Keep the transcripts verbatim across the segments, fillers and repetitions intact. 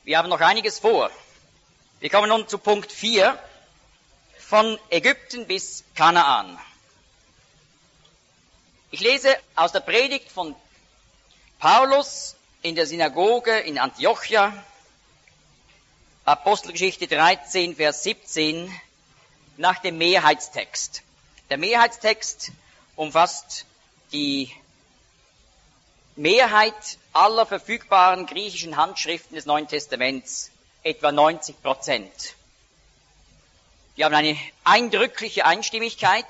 Wir haben noch einiges vor. Wir kommen nun zu Punkt vier, von Ägypten bis Kanaan. Ich lese aus der Predigt von Paulus in der Synagoge in Antiochia, Apostelgeschichte dreizehn, Vers siebzehn, nach dem Mehrheitstext. Der Mehrheitstext umfasst die Mehrheit aller verfügbaren griechischen Handschriften des Neuen Testaments, etwa neunzig Prozent. Die haben eine eindrückliche Einstimmigkeit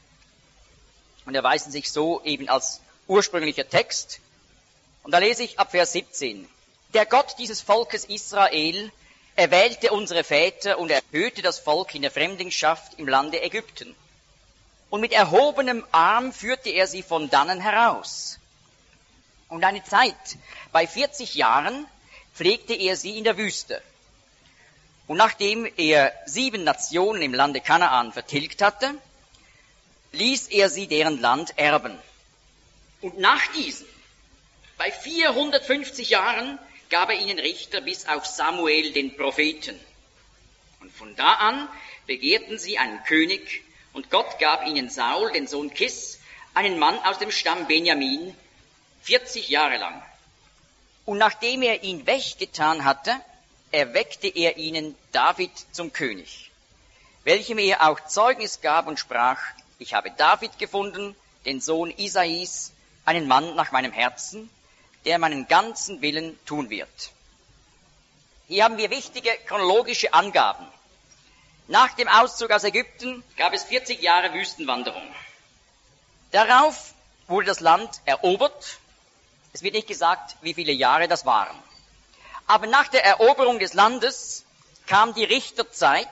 und erweisen sich so eben als ursprünglicher Text. Und da lese ich ab Vers siebzehn. Der Gott dieses Volkes Israel erwählte unsere Väter und erhöhte das Volk in der Fremdlingschaft im Lande Ägypten. Und mit erhobenem Arm führte er sie von dannen heraus. Und eine Zeit, bei vierzig Jahren, pflegte er sie in der Wüste. Und nachdem er sieben Nationen im Lande Kanaan vertilgt hatte, ließ er sie deren Land erben. Und nach diesen, bei vierhundertfünfzig Jahren, gab er ihnen Richter bis auf Samuel, den Propheten. Und von da an begehrten sie einen König, und Gott gab ihnen Saul, den Sohn Kis, einen Mann aus dem Stamm Benjamin, vierzig Jahre lang. Und nachdem er ihn weggetan hatte, erweckte er ihnen David zum König, welchem er auch Zeugnis gab und sprach, ich habe David gefunden, den Sohn Isais, einen Mann nach meinem Herzen, der meinen ganzen Willen tun wird. Hier haben wir wichtige chronologische Angaben. Nach dem Auszug aus Ägypten gab es vierzig Jahre Wüstenwanderung. Darauf wurde das Land erobert. Es wird nicht gesagt, wie viele Jahre das waren. Aber nach der Eroberung des Landes kam die Richterzeit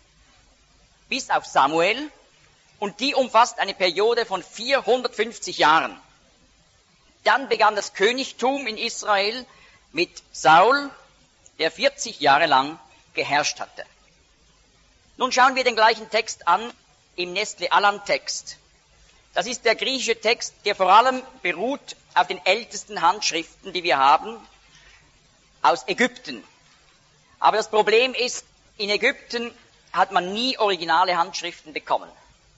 bis auf Samuel und die umfasst eine Periode von vierhundertfünfzig Jahren. Dann begann das Königtum in Israel mit Saul, der vierzig Jahre lang geherrscht hatte. Nun schauen wir den gleichen Text an im Nestle Aland-Text. Das ist der griechische Text, der vor allem beruht auf den ältesten Handschriften, die wir haben, aus Ägypten. Aber das Problem ist, in Ägypten hat man nie originale Handschriften bekommen.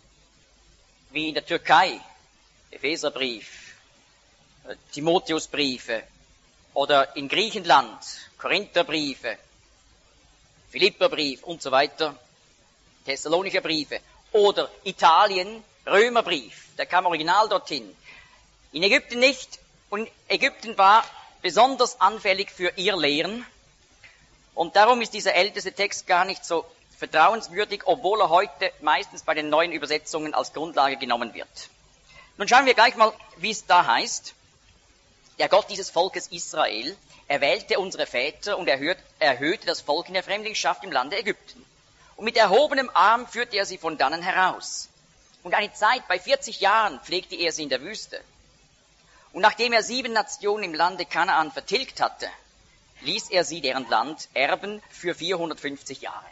Wie in der Türkei, Epheserbrief, Timotheusbriefe, oder in Griechenland, Korintherbriefe, Philipperbrief und so weiter, Thessalonischer Briefe, oder Italien, Römerbrief, der kam original dorthin. In Ägypten nicht, und Ägypten war besonders anfällig für Irrlehren, und darum ist dieser älteste Text gar nicht so vertrauenswürdig, obwohl er heute meistens bei den neuen Übersetzungen als Grundlage genommen wird. Nun schauen wir gleich mal, wie es da heißt. Der Gott dieses Volkes Israel erwählte unsere Väter und erhöhte das Volk in der Fremdlingschaft im Lande Ägypten. Und mit erhobenem Arm führte er sie von dannen heraus. Und eine Zeit, bei vierzig Jahren, pflegte er sie in der Wüste. Und nachdem er sieben Nationen im Lande Kanaan vertilgt hatte, ließ er sie deren Land erben für vierhundertfünfzig Jahre.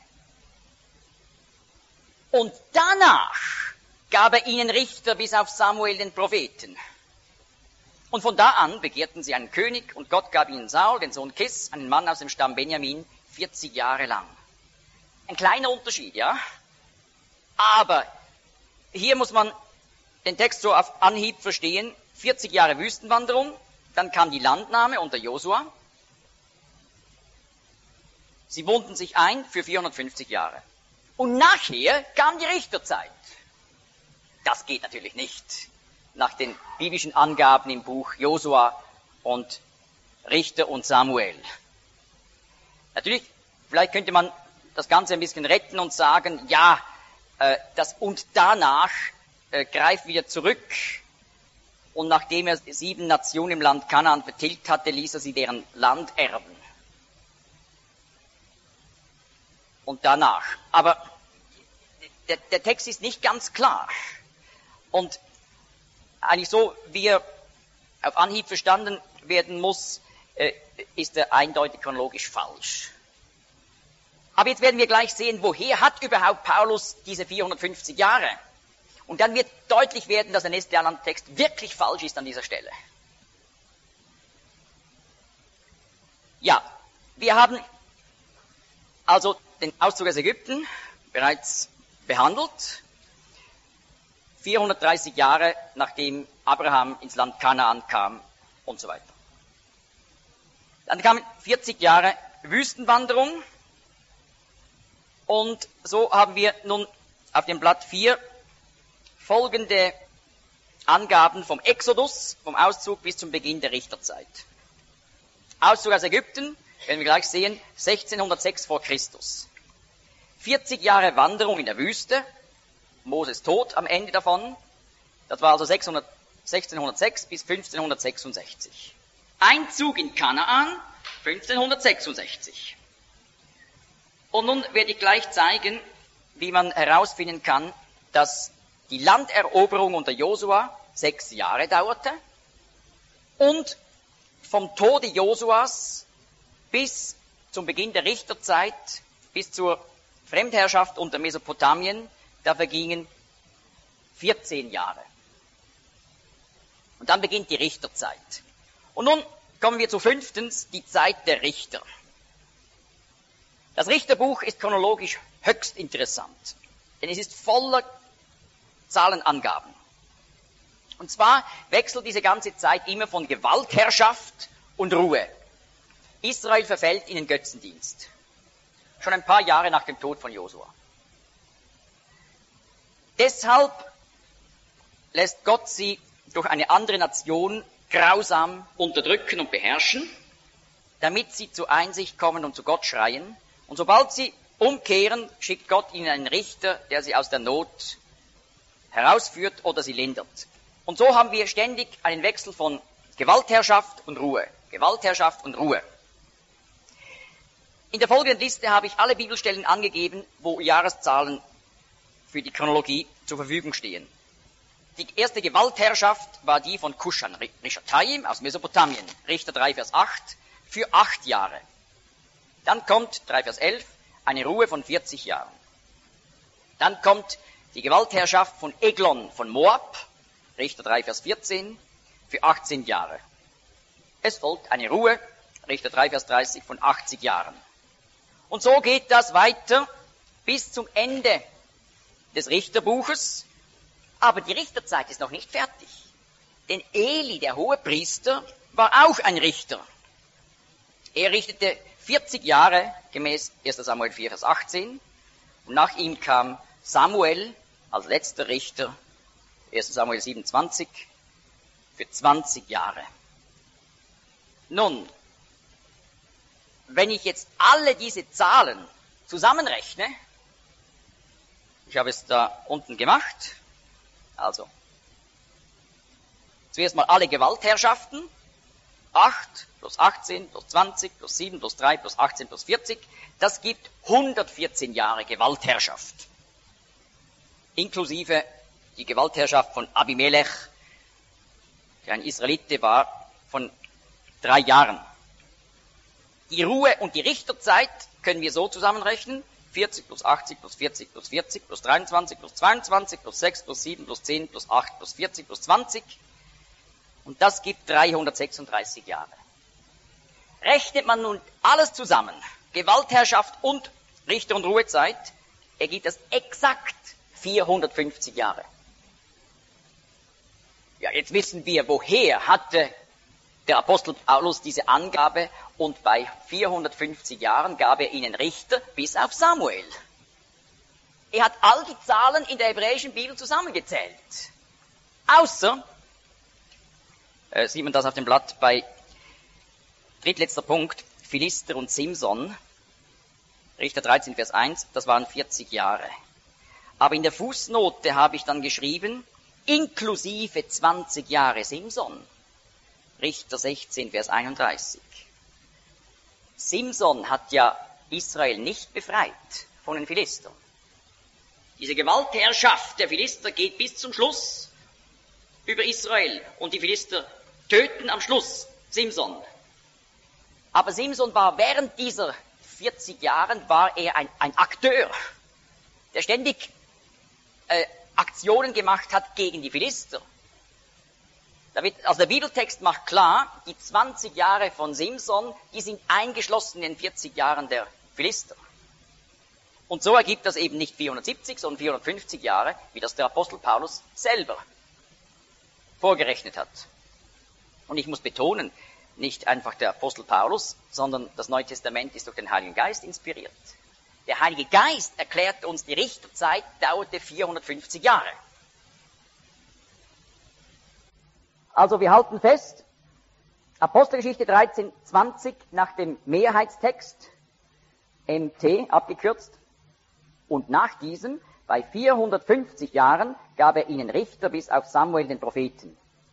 Und danach gab er ihnen Richter bis auf Samuel den Propheten. Und von da an begehrten sie einen König, und Gott gab ihnen Saul, den Sohn Kis, einen Mann aus dem Stamm Benjamin, vierzig Jahre lang. Ein kleiner Unterschied, ja? Aber hier muss man den Text so auf Anhieb verstehen. vierzig Jahre Wüstenwanderung, dann kam die Landnahme unter Josua. Sie wohnten sich ein für vierhundertfünfzig Jahre. Und nachher kam die Richterzeit. Das geht natürlich nicht nach den biblischen Angaben im Buch Josua und Richter und Samuel. Natürlich, vielleicht könnte man das Ganze ein bisschen retten und sagen, ja, äh, das und danach äh, greift wieder zurück, und nachdem er sieben Nationen im Land Kanaan vertilgt hatte, ließ er sie deren Land erben. Und danach. Aber der, der Text ist nicht ganz klar. Und eigentlich so, wie er auf Anhieb verstanden werden muss, äh, ist er eindeutig chronologisch falsch. Aber jetzt werden wir gleich sehen, woher hat überhaupt Paulus diese vierhundertfünfzig Jahre? Und dann wird deutlich werden, dass der Nestle Aland-Text wirklich falsch ist an dieser Stelle. Ja, wir haben also den Auszug aus Ägypten bereits behandelt, vierhundertdreißig Jahre nachdem Abraham ins Land Kanaan kam und so weiter. Dann kamen vierzig Jahre Wüstenwanderung und so haben wir nun auf dem Blatt vier folgende Angaben vom Exodus, vom Auszug bis zum Beginn der Richterzeit. Auszug aus Ägypten, werden wir gleich sehen, sechzehnhundertsechs vor Christus. vierzig Jahre Wanderung in der Wüste, Moses Tod am Ende davon, das war also sechzehnhundertsechs bis fünfzehnhundertsechsundsechzig. Einzug in Kanaan, fünfzehnhundertsechsundsechzig. Und nun werde ich gleich zeigen, wie man herausfinden kann, dass die Landeroberung unter Josua sechs Jahre dauerte und vom Tode Josuas bis zum Beginn der Richterzeit, bis zur Fremdherrschaft unter Mesopotamien, da vergingen vierzehn Jahre. Und dann beginnt die Richterzeit. Und nun kommen wir zu fünftens, die Zeit der Richter. Das Richterbuch ist chronologisch höchst interessant, denn es ist voller Zahlenangaben. Und zwar wechselt diese ganze Zeit immer von Gewaltherrschaft und Ruhe. Israel verfällt in den Götzendienst. Schon ein paar Jahre nach dem Tod von Josua. Deshalb lässt Gott sie durch eine andere Nation grausam unterdrücken und beherrschen, damit sie zur Einsicht kommen und zu Gott schreien. Und sobald sie umkehren, schickt Gott ihnen einen Richter, der sie aus der Not herausführt oder sie lindert. Und so haben wir ständig einen Wechsel von Gewaltherrschaft und Ruhe. Gewaltherrschaft und Ruhe. In der folgenden Liste habe ich alle Bibelstellen angegeben, wo Jahreszahlen für die Chronologie zur Verfügung stehen. Die erste Gewaltherrschaft war die von Kushan Rishatayim aus Mesopotamien, Richter drei, Vers acht, für acht Jahre. Dann kommt, drei, Vers elf, eine Ruhe von vierzig Jahren. Dann kommt die Gewaltherrschaft von Eglon von Moab, Richter drei, Vers vierzehn, für achtzehn Jahre. Es folgt eine Ruhe, Richter drei, Vers dreißig, von achtzig Jahren. Und so geht das weiter bis zum Ende des Richterbuches. Aber die Richterzeit ist noch nicht fertig. Denn Eli, der Hohepriester, war auch ein Richter. Er richtete vierzig Jahre gemäß erster Samuel vier, Vers achtzehn. Und nach ihm kam Samuel als letzter Richter, erster Samuel siebenundzwanzig, für zwanzig Jahre. Nun, wenn ich jetzt alle diese Zahlen zusammenrechne, ich habe es da unten gemacht, also zuerst mal alle Gewaltherrschaften, acht plus achtzehn plus zwanzig plus sieben plus drei plus achtzehn plus vierzig, das gibt hundertvierzehn Jahre Gewaltherrschaft. Inklusive die Gewaltherrschaft von Abimelech, der ein Israelite war, von drei Jahren. Die Ruhe- und die Richterzeit können wir so zusammenrechnen, vierzig plus achtzig plus vierzig plus vierzig plus dreiundzwanzig plus zweiundzwanzig plus sechs plus sieben plus zehn plus acht plus vierzig plus zwanzig. Und das gibt dreihundertsechsunddreißig Jahre. Rechnet man nun alles zusammen, Gewaltherrschaft und Richter- und Ruhezeit, ergibt das exakt vierhundertfünfzig Jahre. Ja, jetzt wissen wir, woher hatte der Apostel Paulus diese Angabe, und bei vierhundertfünfzig Jahren gab er ihnen Richter bis auf Samuel. Er hat all die Zahlen in der hebräischen Bibel zusammengezählt. Außer, äh, sieht man das auf dem Blatt bei drittletzter Punkt, Philister und Simson, Richter dreizehn, Vers eins, das waren vierzig Jahre. Aber in der Fußnote habe ich dann geschrieben, inklusive zwanzig Jahre Simson, Richter sechzehn, Vers einunddreißig. Simson hat ja Israel nicht befreit von den Philistern. Diese Gewaltherrschaft der Philister geht bis zum Schluss über Israel und die Philister töten am Schluss Simson. Aber Simson war während dieser vierzig Jahren war er ein, ein Akteur, der ständig äh, Aktionen gemacht hat gegen die Philister. Da wird, also der Bibeltext macht klar, die zwanzig Jahre von Simson, die sind eingeschlossen in den vierzig Jahren der Philister. Und so ergibt das eben nicht vierhundertsiebzig, sondern vierhundertfünfzig Jahre, wie das der Apostel Paulus selber vorgerechnet hat. Und ich muss betonen, nicht einfach der Apostel Paulus, sondern das Neue Testament ist durch den Heiligen Geist inspiriert. Der Heilige Geist erklärt uns, die Richterzeit dauerte vierhundertfünfzig Jahre. Also wir halten fest, Apostelgeschichte dreizehn zwanzig nach dem Mehrheitstext, M T abgekürzt, und nach diesem, bei vierhundertfünfzig Jahren, gab er ihnen Richter bis auf Samuel den Propheten.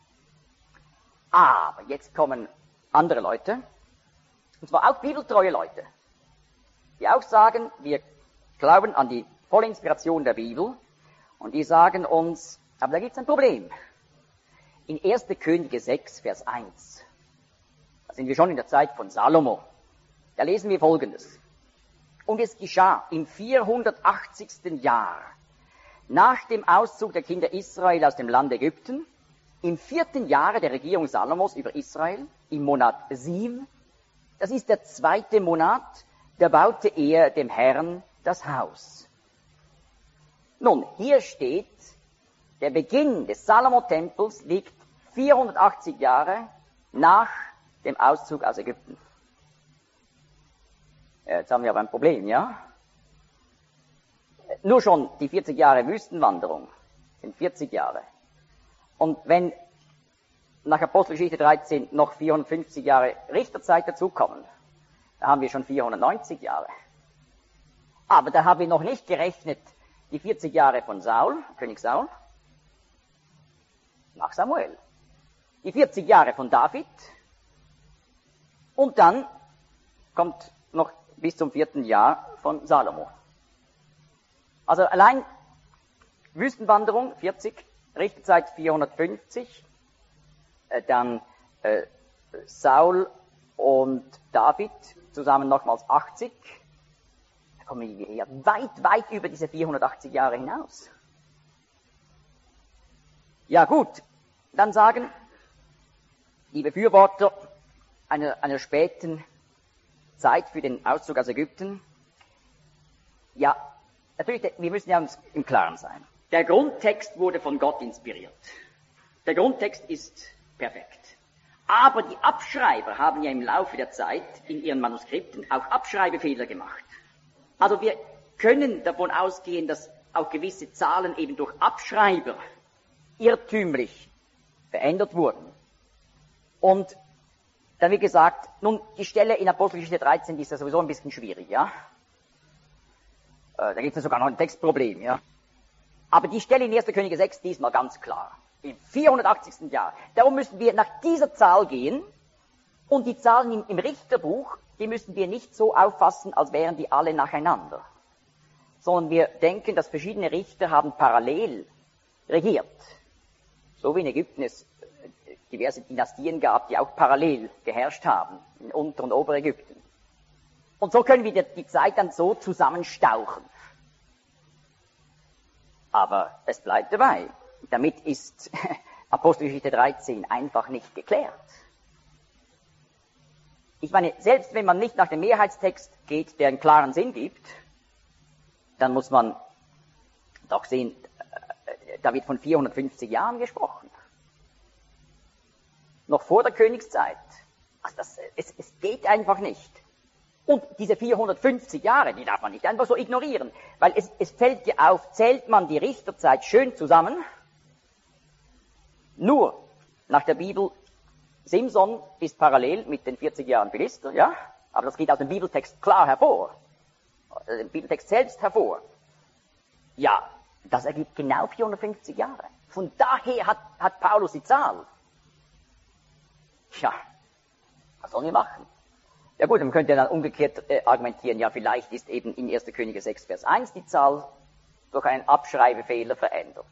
Aber jetzt kommen andere Leute, und zwar auch bibeltreue Leute, die auch sagen, wir glauben an die volle Inspiration der Bibel, und die sagen uns, aber da gibt es ein Problem. In erster Könige sechs, Vers eins, da sind wir schon in der Zeit von Salomo, da lesen wir Folgendes. Und es geschah im vierhundertachtzigsten Jahr nach dem Auszug der Kinder Israel aus dem Land Ägypten, im vierten Jahre der Regierung Salomos über Israel, im Monat Siv, das ist der zweite Monat, da baute er dem Herrn das Haus. Nun, hier steht, der Beginn des Salomo-Tempels liegt vierhundertachtzig Jahre nach dem Auszug aus Ägypten. Jetzt haben wir aber ein Problem, ja? Nur schon die vierzig Jahre Wüstenwanderung sind vierzig Jahre. Und wenn nach Apostelgeschichte dreizehn noch vierhundertfünfzig Jahre Richterzeit dazukommen, da haben wir schon vierhundertneunzig Jahre. Aber da haben wir noch nicht gerechnet die vierzig Jahre von Saul, König Saul, nach Samuel. Die vierzig Jahre von David und dann kommt noch bis zum vierten Jahr von Salomo. Also allein Wüstenwanderung vierzig, Richterzeit vierhundertfünfzig, äh, dann äh, Saul und David zusammen nochmals achtzig. Da kommen wir ja weit, weit über diese vierhundertachtzig Jahre hinaus. Ja gut, dann sagen die Befürworter einer, einer späten Zeit für den Auszug aus Ägypten, ja, natürlich, wir müssen ja uns im Klaren sein. Der Grundtext wurde von Gott inspiriert. Der Grundtext ist perfekt. Aber die Abschreiber haben ja im Laufe der Zeit in ihren Manuskripten auch Abschreibefehler gemacht. Also wir können davon ausgehen, dass auch gewisse Zahlen eben durch Abschreiber irrtümlich verändert wurden. Und dann wie gesagt, nun, die Stelle in Apostelgeschichte dreizehn, die ist ja sowieso ein bisschen schwierig, ja. Äh, da gibt es ja sogar noch ein Textproblem, ja. Aber die Stelle in erster Könige sechs, die ist mal ganz klar. Im vierhundertachtzigsten Jahr. Darum müssen wir nach dieser Zahl gehen und die Zahlen im, im Richterbuch, die müssen wir nicht so auffassen, als wären die alle nacheinander. Sondern wir denken, dass verschiedene Richter haben parallel regiert. So wie in Ägypten es diverse Dynastien gab, die auch parallel geherrscht haben, in Unter- und Oberägypten. Und so können wir die Zeit dann so zusammenstauchen. Aber es bleibt dabei. Damit ist Apostelgeschichte dreizehn einfach nicht geklärt. Ich meine, selbst wenn man nicht nach dem Mehrheitstext geht, der einen klaren Sinn gibt, dann muss man doch sehen, da wird von vierhundertfünfzig Jahren gesprochen. Noch vor der Königszeit. Also das, es, es geht einfach nicht. Und diese vierhundertfünfzig Jahre, die darf man nicht einfach so ignorieren. Weil es, es fällt dir auf, zählt man die Richterzeit schön zusammen, nur nach der Bibel, Simson ist parallel mit den vierzig Jahren Philister, ja? Aber das geht aus dem Bibeltext klar hervor. Aus dem Bibeltext selbst hervor. Ja, das ergibt genau vierhundertfünfzig Jahre. Von daher hat, hat Paulus die Zahl. Tja, was sollen wir machen? Ja gut, man könnte dann umgekehrt äh, argumentieren, ja vielleicht ist eben in erster Könige sechs, Vers eins die Zahl durch einen Abschreibefehler verändert.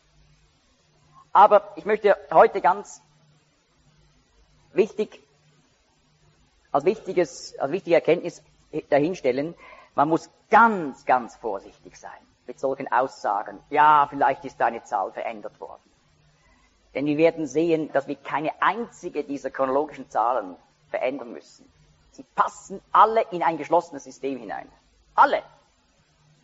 Aber ich möchte heute ganz wichtig, als wichtiges, als wichtige Erkenntnis dahinstellen, man muss ganz, ganz vorsichtig sein mit solchen Aussagen. Ja, vielleicht ist eine Zahl verändert worden. Denn wir werden sehen, dass wir keine einzige dieser chronologischen Zahlen verändern müssen. Sie passen alle in ein geschlossenes System hinein. Alle.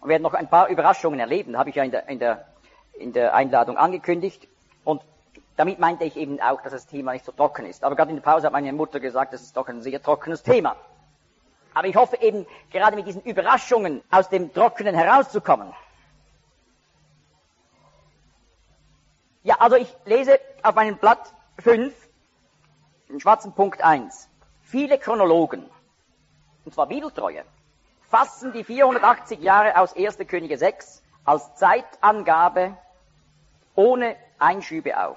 Wir werden noch ein paar Überraschungen erleben, habe ich ja in der, in der, in der Einladung angekündigt. Und damit meinte ich eben auch, dass das Thema nicht so trocken ist. Aber gerade in der Pause hat meine Mutter gesagt, das ist doch ein sehr trockenes Thema. Aber ich hoffe eben, gerade mit diesen Überraschungen aus dem Trockenen herauszukommen. Ja, also ich lese auf meinem Blatt fünf, den schwarzen Punkt eins. Viele Chronologen, und zwar bibeltreue, fassen die vierhundertachtzig Jahre aus erster Könige sechs als Zeitangabe ohne Einschübe auf.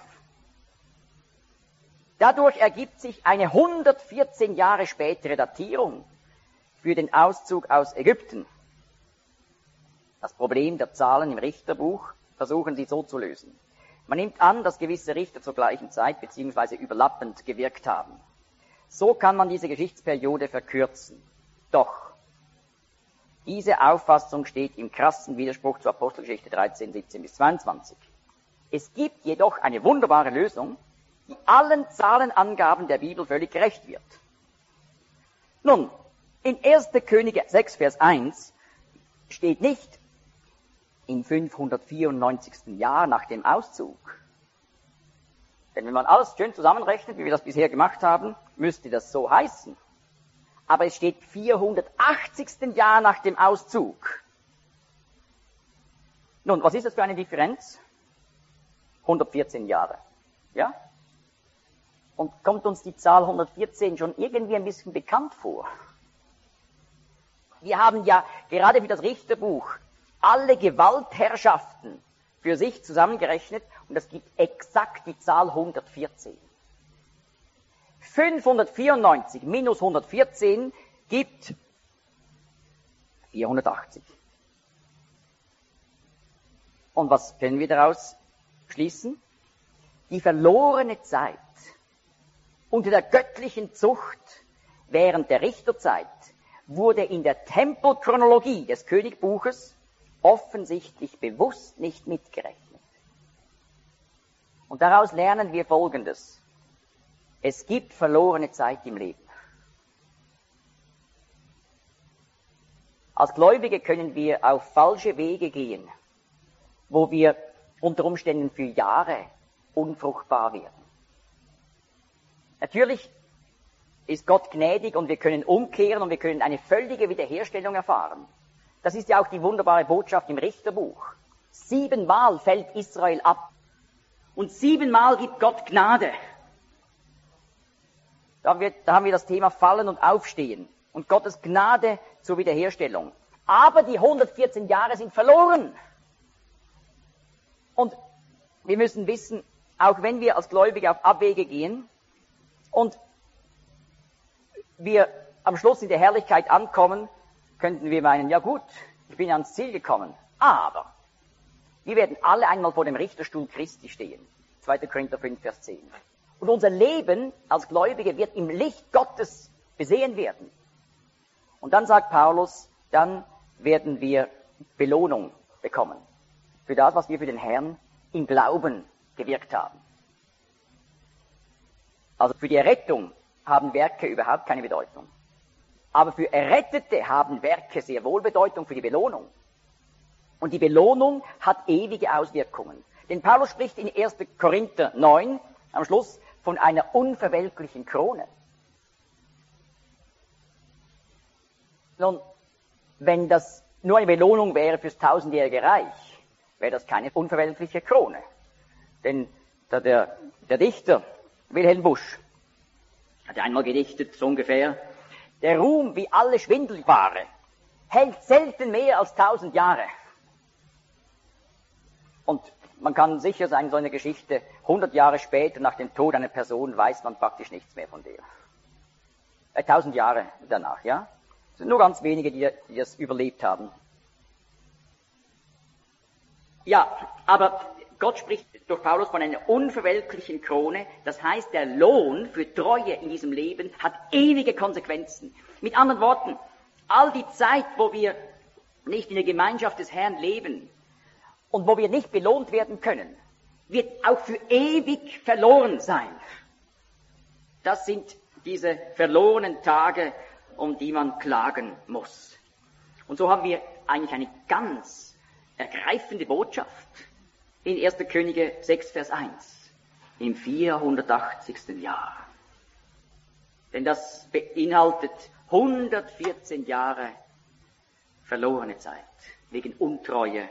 Dadurch ergibt sich eine hundertvierzehn Jahre spätere Datierung für den Auszug aus Ägypten. Das Problem der Zahlen im Richterbuch versuchen sie so zu lösen. Man nimmt an, dass gewisse Richter zur gleichen Zeit bzw. überlappend gewirkt haben. So kann man diese Geschichtsperiode verkürzen. Doch diese Auffassung steht im krassen Widerspruch zur Apostelgeschichte dreizehn, siebzehn bis zweiundzwanzig. Es gibt jedoch eine wunderbare Lösung, die allen Zahlenangaben der Bibel völlig gerecht wird. Nun, in erster Könige sechs, Vers eins steht nicht im fünfhundertvierundneunzigsten Jahr nach dem Auszug. Denn wenn man alles schön zusammenrechnet, wie wir das bisher gemacht haben, müsste das so heißen. Aber es steht vierhundertachtzigsten Jahr nach dem Auszug. Nun, was ist das für eine Differenz? hundertvierzehn Jahre. Ja? Und kommt uns die Zahl hundertvierzehn schon irgendwie ein bisschen bekannt vor? Wir haben ja gerade für das Richterbuch alle Gewaltherrschaften für sich zusammengerechnet und das gibt exakt die Zahl hundertvierzehn. fünfhundertvierundneunzig minus hundertvierzehn gibt vierhundertachtzig. Und was können wir daraus schließen? Die verlorene Zeit unter der göttlichen Zucht während der Richterzeit wurde in der Tempelchronologie des Königbuches offensichtlich bewusst nicht mitgerechnet. Und daraus lernen wir Folgendes. Es gibt verlorene Zeit im Leben. Als Gläubige können wir auf falsche Wege gehen, wo wir unter Umständen für Jahre unfruchtbar werden. Natürlich ist Gott gnädig und wir können umkehren und wir können eine völlige Wiederherstellung erfahren. Das ist ja auch die wunderbare Botschaft im Richterbuch. Siebenmal fällt Israel ab und siebenmal gibt Gott Gnade. Da, wird, da haben wir das Thema Fallen und Aufstehen und Gottes Gnade zur Wiederherstellung. Aber die hundertvierzehn Jahre sind verloren. Und wir müssen wissen, auch wenn wir als Gläubige auf Abwege gehen und wir am Schluss in der Herrlichkeit ankommen, könnten wir meinen, ja gut, ich bin ans Ziel gekommen. Aber wir werden alle einmal vor dem Richterstuhl Christi stehen. zweiter Korinther fünf, Vers zehn. Und unser Leben als Gläubige wird im Licht Gottes besehen werden. Und dann sagt Paulus, dann werden wir Belohnung bekommen für das, was wir für den Herrn im Glauben gewirkt haben. Also für die Errettung haben Werke überhaupt keine Bedeutung. Aber für Errettete haben Werke sehr wohl Bedeutung für die Belohnung. Und die Belohnung hat ewige Auswirkungen. Denn Paulus spricht in erster Korinther neun am Schluss von einer unverwelklichen Krone. Nun, wenn das nur eine Belohnung wäre fürs tausendjährige Reich, wäre das keine unverwelkliche Krone. Denn da der, der Dichter Wilhelm Busch hat einmal gedichtet, so ungefähr, der Ruhm wie alle Schwindelware hält selten mehr als tausend Jahre. Und man kann sicher sein, so eine Geschichte, hundert Jahre später, nach dem Tod einer Person, weiß man praktisch nichts mehr von der. Äh, tausend Jahre danach, ja? Es sind nur ganz wenige, die, die das überlebt haben. Ja, aber Gott spricht durch Paulus von einer unverwelklichen Krone. Das heißt, der Lohn für Treue in diesem Leben hat ewige Konsequenzen. Mit anderen Worten, all die Zeit, wo wir nicht in der Gemeinschaft des Herrn leben und wo wir nicht belohnt werden können, wird auch für ewig verloren sein. Das sind diese verlorenen Tage, um die man klagen muss. Und so haben wir eigentlich eine ganz ergreifende Botschaft in erster Könige sechs, Vers eins, im vierhundertachtzigsten Jahr. Denn das beinhaltet hundertvierzehn Jahre verlorene Zeit wegen Untreue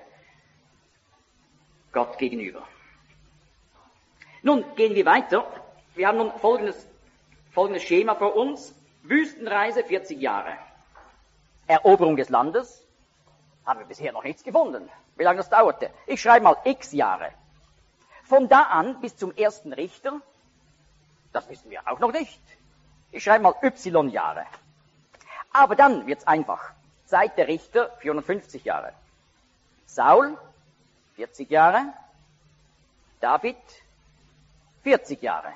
Gott gegenüber. Nun gehen wir weiter. Wir haben nun folgendes, folgendes Schema vor uns. Wüstenreise vierzig Jahre. Eroberung des Landes. Haben wir bisher noch nichts gefunden. Wie lange das dauerte? Ich schreibe mal x Jahre. Von da an bis zum ersten Richter, das wissen wir auch noch nicht. Ich schreibe mal y Jahre. Aber dann wird's einfach. Zeit der Richter vierhundertfünfzig Jahre. Saul vierzig Jahre. David vierzig Jahre.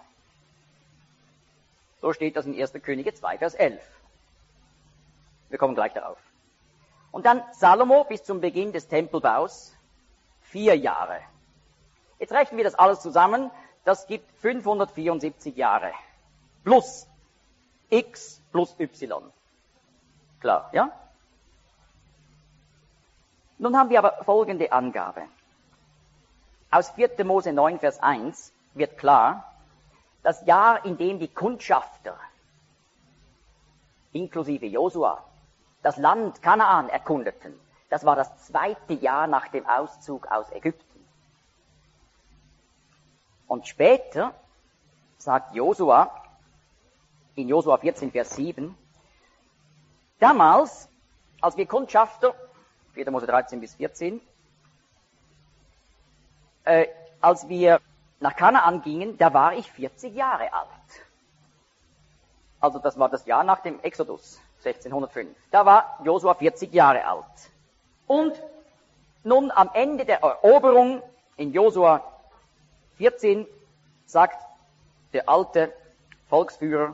So steht das in erster Könige zwei, Vers elf. Wir kommen gleich darauf. Und dann Salomo bis zum Beginn des Tempelbaus, vier Jahre. Jetzt rechnen wir das alles zusammen, das gibt fünfhundertvierundsiebzig Jahre. Plus x plus y. Klar, ja? Nun haben wir aber folgende Angabe. Aus vierter Mose neun, Vers eins wird klar, das Jahr, in dem die Kundschafter, inklusive Josua, das Land Kanaan erkundeten, das war das zweite Jahr nach dem Auszug aus Ägypten. Und später sagt Josua, in Josua vierzehn, Vers sieben, damals, als wir Kundschafter, vierter Mose dreizehn bis vierzehn, äh, als wir nach Kanaan gingen, da war ich vierzig Jahre alt. Also das war das Jahr nach dem Exodus, sechzehnhundertfünf. Da war Josua vierzig Jahre alt. Und nun am Ende der Eroberung in Josua vierzehn sagt der alte Volksführer,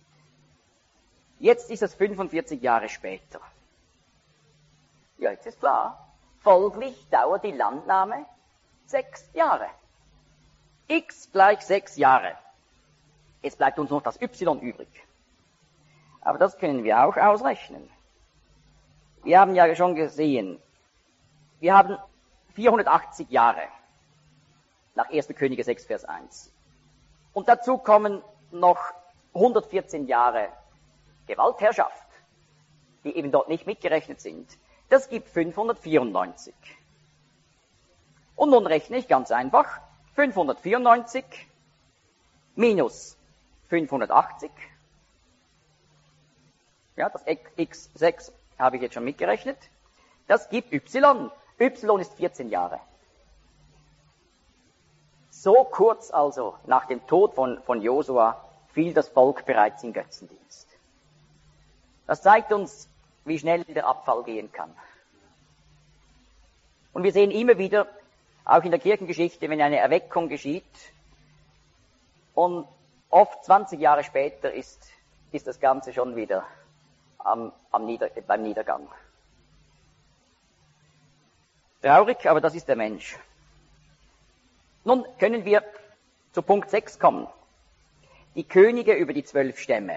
jetzt ist es fünfundvierzig Jahre später. Ja, jetzt ist klar, folglich dauert die Landnahme sechs Jahre. X gleich sechs Jahre. Jetzt bleibt uns noch das Y übrig. Aber das können wir auch ausrechnen. Wir haben ja schon gesehen, wir haben vierhundertachtzig Jahre nach erster Könige sechs, Vers eins. Und dazu kommen noch hundertvierzehn Jahre Gewaltherrschaft, die eben dort nicht mitgerechnet sind. Das gibt fünfhundertvierundneunzig. Und nun rechne ich ganz einfach fünfhundertvierundneunzig minus fünfhundertachtzig. Ja, das x sechs habe ich jetzt schon mitgerechnet. Das gibt y. Y ist vierzehn Jahre. So kurz also nach dem Tod von, von Josua fiel das Volk bereits in Götzendienst. Das zeigt uns, wie schnell der Abfall gehen kann. Und wir sehen immer wieder, auch in der Kirchengeschichte, wenn eine Erweckung geschieht und oft zwanzig Jahre später ist, ist das Ganze schon wieder am, am Nieder, beim Niedergang. Traurig, aber das ist der Mensch. Nun können wir zu Punkt sechs kommen. Die Könige über die zwölf Stämme.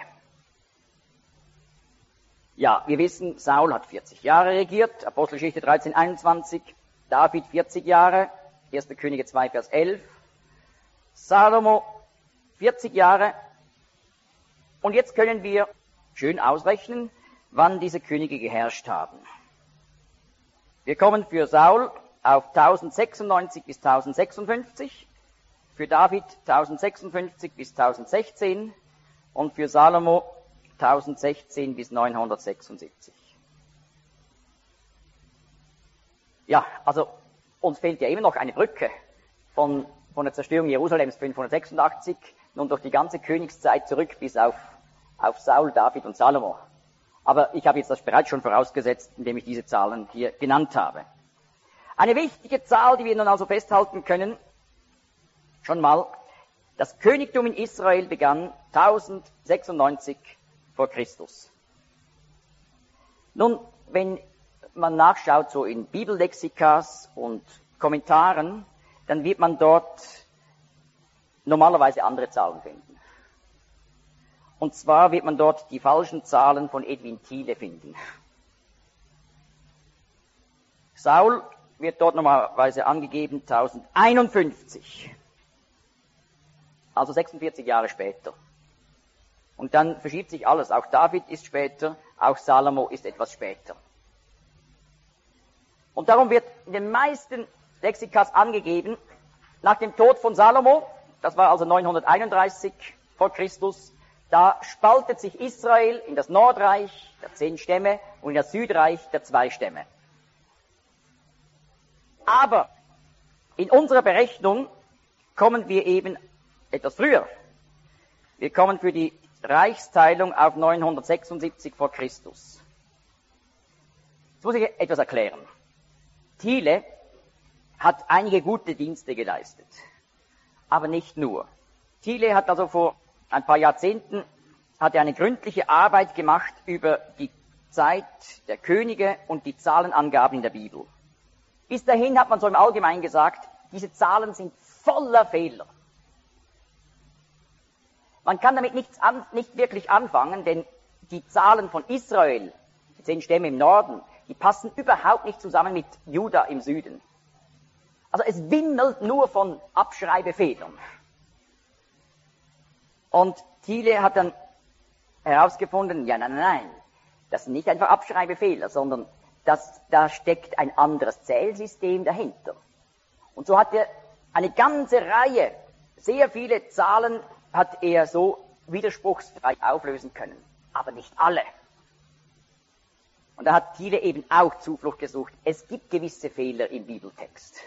Ja, wir wissen, Saul hat vierzig Jahre regiert, Apostelgeschichte dreizehn, einundzwanzig, David vierzig Jahre, erster Könige zwei, Vers elf, Salomo vierzig Jahre. Und jetzt können wir schön ausrechnen, wann diese Könige geherrscht haben. Wir kommen für Saul auf tausendsechsundneunzig bis tausendsechsundfünfzig, für David tausendsechsundfünfzig bis tausendsechzehn und für Salomo tausendsechzehn bis neunhundertsechsundsiebzig. Ja, also uns fehlt ja immer noch eine Brücke von, von der Zerstörung Jerusalems fünfhundertsechsundachtzig nun durch die ganze Königszeit zurück bis auf, auf Saul, David und Salomo. Aber ich habe jetzt das bereits schon vorausgesetzt, indem ich diese Zahlen hier genannt habe. Eine wichtige Zahl, die wir nun also festhalten können, schon mal, das Königtum in Israel begann tausendsechsundneunzig vor Christus. Nun, wenn man nachschaut so in Bibellexikas und Kommentaren, dann wird man dort normalerweise andere Zahlen finden. Und zwar wird man dort die falschen Zahlen von Edwin Thiele finden. Saul wird dort normalerweise angegeben tausendeinundfünfzig. Also sechsundvierzig Jahre später. Und dann verschiebt sich alles. Auch David ist später, auch Salomo ist etwas später. Und darum wird in den meisten Lexikas angegeben, nach dem Tod von Salomo, das war also neunhunderteinunddreißig vor Christus, da spaltet sich Israel in das Nordreich der zehn Stämme und in das Südreich der zwei Stämme. Aber in unserer Berechnung kommen wir eben etwas früher. Wir kommen für die Reichsteilung auf neunhundertsechsundsiebzig vor Christus. Jetzt muss ich etwas erklären. Thiele hat einige gute Dienste geleistet, aber nicht nur. Thiele hat also vor ein paar Jahrzehnten hat er eine gründliche Arbeit gemacht über die Zeit der Könige und die Zahlenangaben in der Bibel. Bis dahin hat man so im Allgemeinen gesagt, diese Zahlen sind voller Fehler. Man kann damit nichts an, nicht wirklich anfangen, denn die Zahlen von Israel, die zehn Stämme im Norden, die passen überhaupt nicht zusammen mit Juda im Süden. Also es wimmelt nur von Abschreibefehlern. Und Thiele hat dann herausgefunden, ja, nein, nein, nein, das sind nicht einfach Abschreibefehler, sondern das, da steckt ein anderes Zählsystem dahinter. Und so hat er eine ganze Reihe, sehr viele Zahlen hat er so widerspruchsfrei auflösen können, aber nicht alle. Und da hat Thiele eben auch Zuflucht gesucht. Es gibt gewisse Fehler im Bibeltext.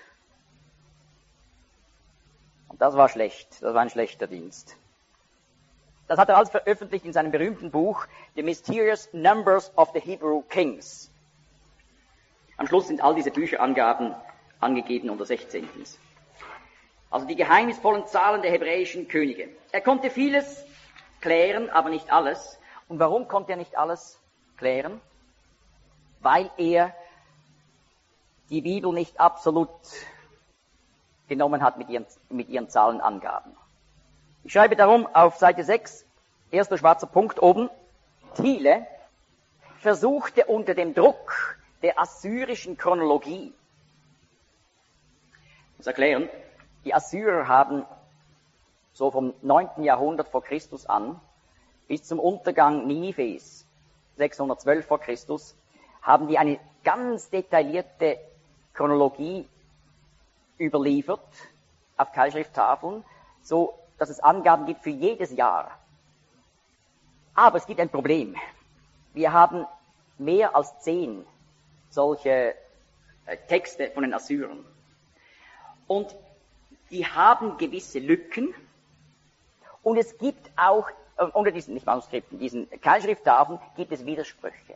Und das war schlecht, das war ein schlechter Dienst. Das hat er alles veröffentlicht in seinem berühmten Buch The Mysterious Numbers of the Hebrew Kings. Am Schluss sind all diese Bücherangaben angegeben unter sechzehnten. Also die geheimnisvollen Zahlen der hebräischen Könige. Er konnte vieles klären, aber nicht alles. Und warum konnte er nicht alles klären? Weil er die Bibel nicht absolut genommen hat mit ihren, mit ihren Zahlenangaben. Ich schreibe darum auf Seite sechs, erster schwarzer Punkt oben, Thiele versuchte unter dem Druck der assyrischen Chronologie, ich muss erklären, die Assyrer haben so vom neunten Jahrhundert vor Christus an bis zum Untergang Ninives, sechshundertzwölf vor Christus, haben die eine ganz detaillierte Chronologie überliefert auf Keilschrifttafeln, so dass es Angaben gibt für jedes Jahr. Aber es gibt ein Problem. Wir haben mehr als zehn solche äh, Texte von den Assyrern. Und die haben gewisse Lücken. Und es gibt auch, äh, unter diesen, nicht Manuskripten, diesen Keilschrifttafeln gibt es Widersprüche.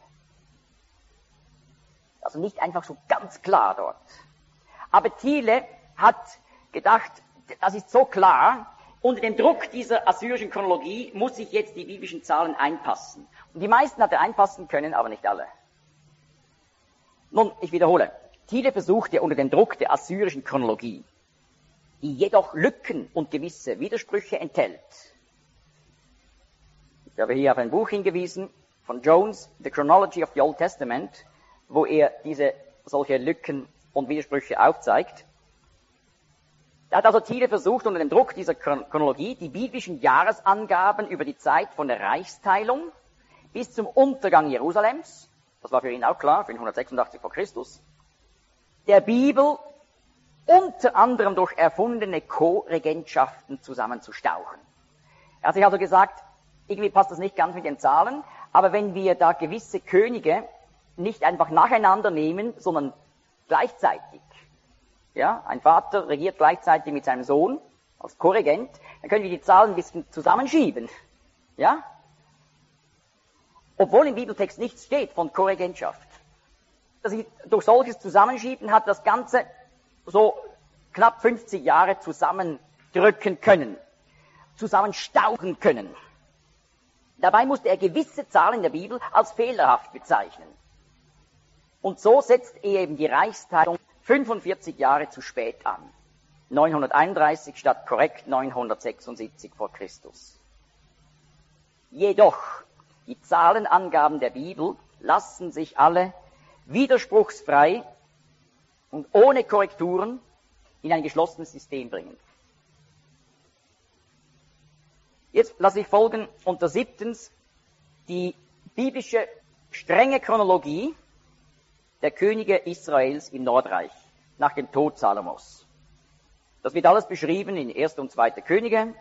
Also nicht einfach so ganz klar dort. Aber Thiele hat gedacht, das ist so klar, unter dem Druck dieser assyrischen Chronologie muss sich jetzt die biblischen Zahlen einpassen. Und die meisten hat er einpassen können, aber nicht alle. Nun, ich wiederhole. Thiele versuchte unter dem Druck der assyrischen Chronologie, die jedoch Lücken und gewisse Widersprüche enthält. Ich habe hier auf ein Buch hingewiesen von Jones, The Chronology of the Old Testament, wo er diese solche Lücken und Widersprüche aufzeigt. Da hat also Thiele versucht, unter dem Druck dieser Chronologie die biblischen Jahresangaben über die Zeit von der Reichsteilung bis zum Untergang Jerusalems, das war für ihn auch klar, fünfhundertsechsundachtzig vor Christus, der Bibel unter anderem durch erfundene Co-Regentschaften zusammenzustauchen. Er hat sich also gesagt, irgendwie passt das nicht ganz mit den Zahlen, aber wenn wir da gewisse Könige nicht einfach nacheinander nehmen, sondern gleichzeitig, ja, ein Vater regiert gleichzeitig mit seinem Sohn als Co-Regent, dann können wir die Zahlen ein bisschen zusammenschieben, ja? Obwohl im Bibeltext nichts steht von Co-Regentschaft. Dass ich durch solches Zusammenschieben hat das Ganze so knapp fünfzig Jahre zusammendrücken können, zusammenstauchen können. Dabei musste er gewisse Zahlen in der Bibel als fehlerhaft bezeichnen. Und so setzt er eben die Reichsteilung fünfundvierzig Jahre zu spät an. neunhunderteinunddreißig statt korrekt neunhundertsechsundsiebzig vor Christus. Jedoch, die Zahlenangaben der Bibel lassen sich alle widerspruchsfrei und ohne Korrekturen in ein geschlossenes System bringen. Jetzt lasse ich folgen unter siebtens die biblische strenge Chronologie der Könige Israels im Nordreich nach dem Tod Salomos. Das wird alles beschrieben in erster und zweiter Könige.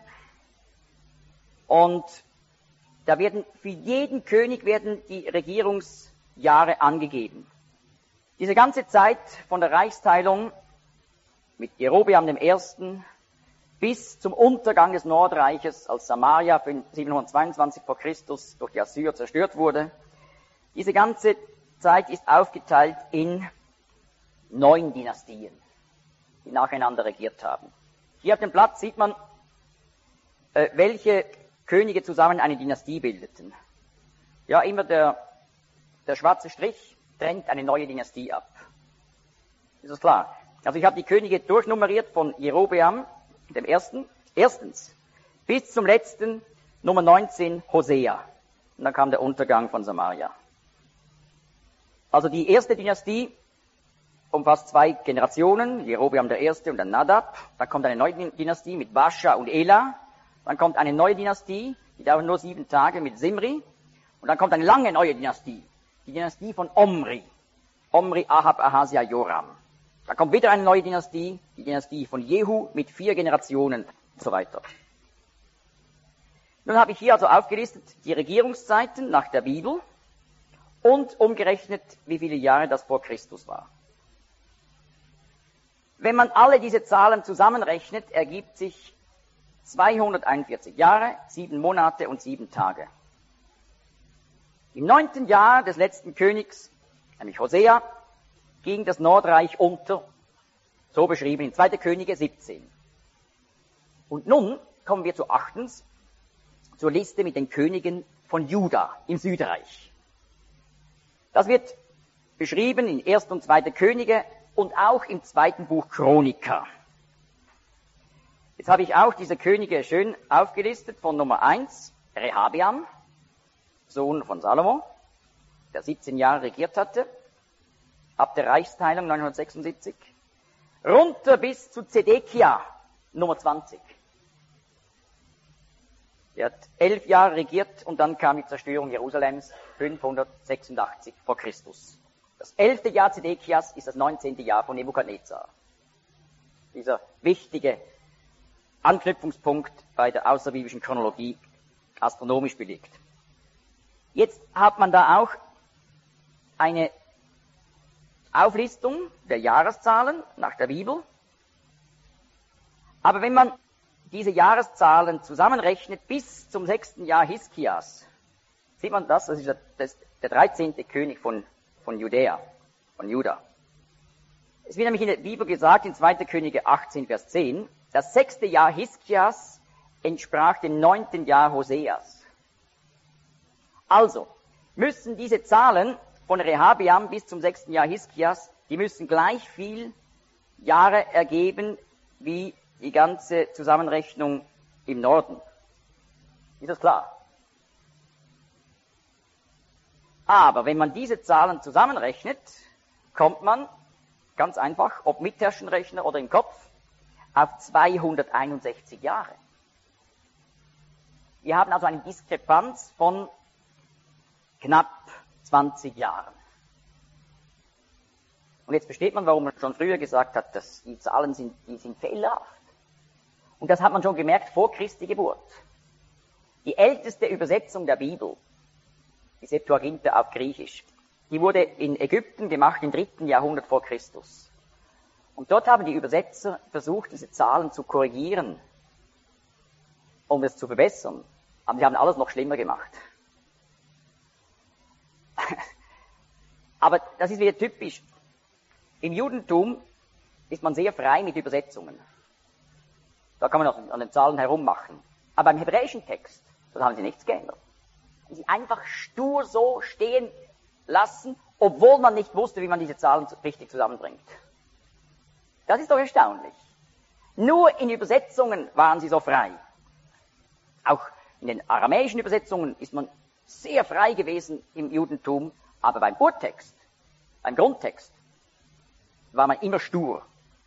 Und da werden für jeden König werden die Regierungsjahre angegeben. Diese ganze Zeit von der Reichsteilung mit Jerobeam dem Ersten bis zum Untergang des Nordreiches, als Samaria siebenhundertzweiundzwanzig vor Christus durch die Assyrer zerstört wurde, diese ganze Zeit ist aufgeteilt in neun Dynastien, die nacheinander regiert haben. Hier auf dem Platz sieht man, äh, welche Könige zusammen eine Dynastie bildeten. Ja, immer der, der schwarze Strich trennt eine neue Dynastie ab. Ist das klar? Also ich habe die Könige durchnummeriert von Jerobeam, dem Ersten, erstens, bis zum letzten, Nummer neunzehn, Hosea. Und dann kam der Untergang von Samaria. Also die erste Dynastie umfasst zwei Generationen, Jerobeam der Erste und dann Nadab. Dann kommt eine neue Dynastie mit Baascha und Ela. Dann kommt eine neue Dynastie, die dauert nur sieben Tage, mit Simri. Und dann kommt eine lange neue Dynastie, die Dynastie von Omri. Omri, Ahab, Ahasia, Joram. Dann kommt wieder eine neue Dynastie, die Dynastie von Jehu mit vier Generationen und so weiter. Nun habe ich hier also aufgelistet die Regierungszeiten nach der Bibel und umgerechnet, wie viele Jahre das vor Christus war. Wenn man alle diese Zahlen zusammenrechnet, ergibt sich zweihunderteinundvierzig Jahre, sieben Monate und sieben Tage. Im neunten Jahr des letzten Königs, nämlich Hosea, ging das Nordreich unter, so beschrieben in zweiter Könige siebzehn. Und nun kommen wir zu achtens, zur Liste mit den Königen von Juda im Südreich. Das wird beschrieben in erster und zweiter Könige und auch im zweiten Buch Chroniker. Jetzt habe ich auch diese Könige schön aufgelistet von Nummer eins, Rehabeam, Sohn von Salomo, der siebzehn Jahre regiert hatte, ab der Reichsteilung neunhundertsechsundsiebzig, runter bis zu Zedekia, Nummer zwanzig. Er hat elf Jahre regiert und dann kam die Zerstörung Jerusalems fünfhundertsechsundachtzig vor Christus. Das elfte Jahr Zedekias ist das neunzehnte Jahr von Nebukadnezar. Dieser wichtige Anknüpfungspunkt bei der außerbiblischen Chronologie, astronomisch belegt. Jetzt hat man da auch eine Auflistung der Jahreszahlen nach der Bibel. Aber wenn man diese Jahreszahlen zusammenrechnet bis zum sechsten Jahr Hiskias, sieht man das, das ist der, das, der dreizehnte König von, von Judäa, von Juda. Es wird nämlich in der Bibel gesagt, in zweiter Könige achtzehn, Vers zehn, das sechste Jahr Hiskias entsprach dem neunten Jahr Hoseas. Also müssen diese Zahlen von Rehabeam bis zum sechsten Jahr Hiskias, die müssen gleich viel Jahre ergeben wie die ganze Zusammenrechnung im Norden. Ist das klar? Aber wenn man diese Zahlen zusammenrechnet, kommt man ganz einfach, ob mit Taschenrechner oder im Kopf, auf zweihunderteinundsechzig Jahre. Wir haben also eine Diskrepanz von knapp zwanzig Jahren. Und jetzt versteht man, warum man schon früher gesagt hat, dass die Zahlen sind, die sind fehlerhaft. Und das hat man schon gemerkt vor Christi Geburt. Die älteste Übersetzung der Bibel, die Septuaginta auf Griechisch, die wurde in Ägypten gemacht im dritten Jahrhundert vor Christus. Und dort haben die Übersetzer versucht, diese Zahlen zu korrigieren, um es zu verbessern. Aber sie haben alles noch schlimmer gemacht. Aber das ist wieder typisch. Im Judentum ist man sehr frei mit Übersetzungen. Da kann man auch an den Zahlen herummachen. Aber beim hebräischen Text, da haben sie nichts geändert. Sie einfach stur so stehen lassen, obwohl man nicht wusste, wie man diese Zahlen richtig zusammenbringt. Das ist doch erstaunlich. Nur in Übersetzungen waren sie so frei. Auch in den aramäischen Übersetzungen ist man sehr frei gewesen im Judentum, aber beim Urtext, beim Grundtext, war man immer stur.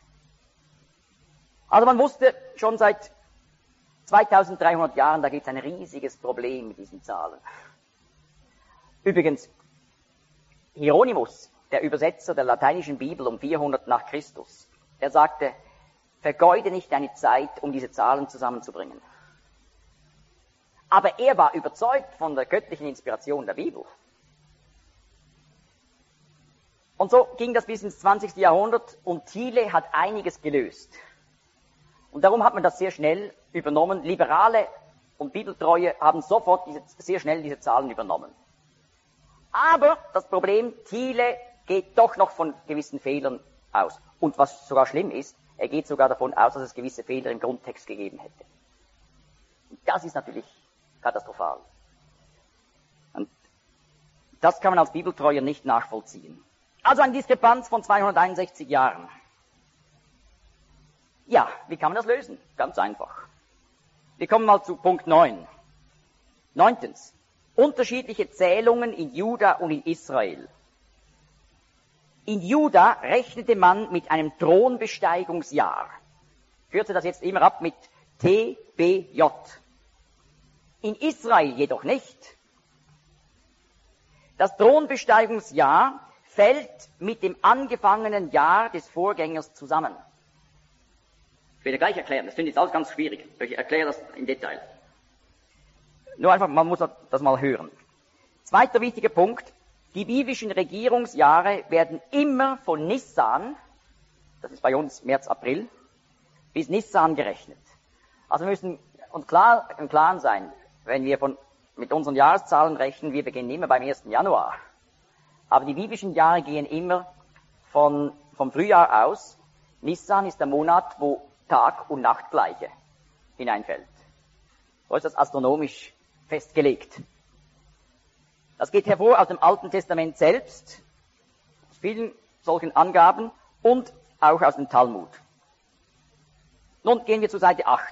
Also man wusste schon seit zweitausenddreihundert Jahren, da gibt es ein riesiges Problem mit diesen Zahlen. Übrigens, Hieronymus, der Übersetzer der lateinischen Bibel um vierhundert nach Christus, er sagte, vergeude nicht deine Zeit, um diese Zahlen zusammenzubringen. Aber er war überzeugt von der göttlichen Inspiration der Bibel. Und so ging das bis ins zwanzigste Jahrhundert und Thiele hat einiges gelöst. Und darum hat man das sehr schnell übernommen. Liberale und Bibeltreue haben sofort diese, sehr schnell diese Zahlen übernommen. Aber das Problem, Thiele geht doch noch von gewissen Fehlern aus. Und was sogar schlimm ist, er geht sogar davon aus, dass es gewisse Fehler im Grundtext gegeben hätte. Und das ist natürlich katastrophal. Und das kann man als Bibeltreuer nicht nachvollziehen. Also eine Diskrepanz von zweihunderteinundsechzig Jahren. Ja, wie kann man das lösen? Ganz einfach. Wir kommen mal zu Punkt neun. Neuntens. Unterschiedliche Zählungen in Juda und in Israel. In Juda rechnete man mit einem Thronbesteigungsjahr. Kürze das jetzt immer ab mit T B J. In Israel jedoch nicht. Das Thronbesteigungsjahr fällt mit dem angefangenen Jahr des Vorgängers zusammen. Ich werde gleich erklären, das finde ich jetzt alles ganz schwierig. Ich erkläre das im Detail. Nur einfach, man muss das mal hören. Zweiter wichtiger Punkt, die biblischen Regierungsjahre werden immer von Nissan, das ist bei uns März, April, bis Nissan gerechnet. Also wir müssen uns klar, im Klaren sein, wenn wir von, mit unseren Jahreszahlen rechnen, wir beginnen immer beim ersten Januar. Aber die biblischen Jahre gehen immer von, vom Frühjahr aus. Nissan ist der Monat, wo Tag und Nacht gleiche hineinfällt. So ist das astronomisch festgelegt. Das geht hervor aus dem Alten Testament selbst, aus vielen solchen Angaben und auch aus dem Talmud. Nun gehen wir zur Seite acht.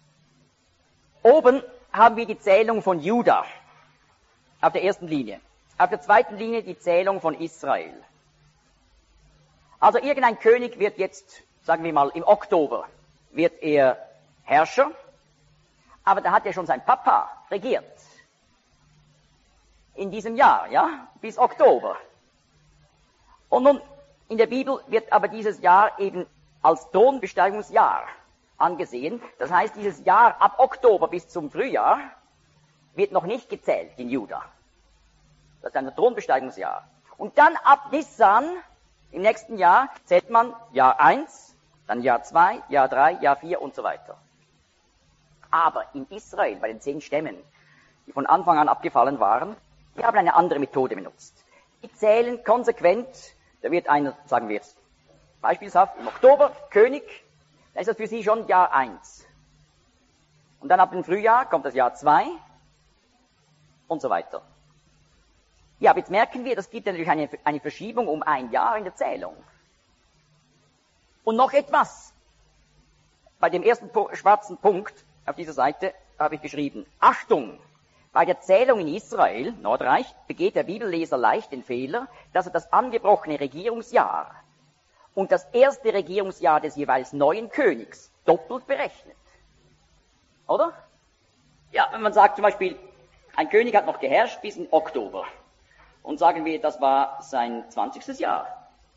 Oben haben wir die Zählung von Juda auf der ersten Linie. Auf der zweiten Linie die Zählung von Israel. Also irgendein König wird jetzt, sagen wir mal, im Oktober wird er Herrscher, aber da hat ja schon sein Papa regiert. In diesem Jahr, ja, bis Oktober. Und nun, in der Bibel wird aber dieses Jahr eben als Thronbesteigungsjahr angesehen. Das heißt, dieses Jahr ab Oktober bis zum Frühjahr wird noch nicht gezählt in Juda. Das ist ein Thronbesteigungsjahr. Und dann ab Nissan, im nächsten Jahr, zählt man Jahr eins, dann Jahr zwei, Jahr drei, Jahr vier und so weiter. Aber in Israel, bei den zehn Stämmen, die von Anfang an abgefallen waren, die haben eine andere Methode benutzt. Die zählen konsequent, da wird einer, sagen wir jetzt, beispielshaft im Oktober König, dann ist das für sie schon Jahr eins. Und dann ab dem Frühjahr kommt das Jahr zwei und so weiter. Ja, aber jetzt merken wir, das gibt natürlich eine, eine Verschiebung um ein Jahr in der Zählung. Und noch etwas. Bei dem ersten schwarzen Punkt auf dieser Seite habe ich geschrieben, Achtung, bei der Zählung in Israel, Nordreich, begeht der Bibelleser leicht den Fehler, dass er das angebrochene Regierungsjahr und das erste Regierungsjahr des jeweils neuen Königs doppelt berechnet. Oder? Ja, wenn man sagt zum Beispiel, ein König hat noch geherrscht bis in Oktober. Und sagen wir, das war sein zwanzigstes Jahr.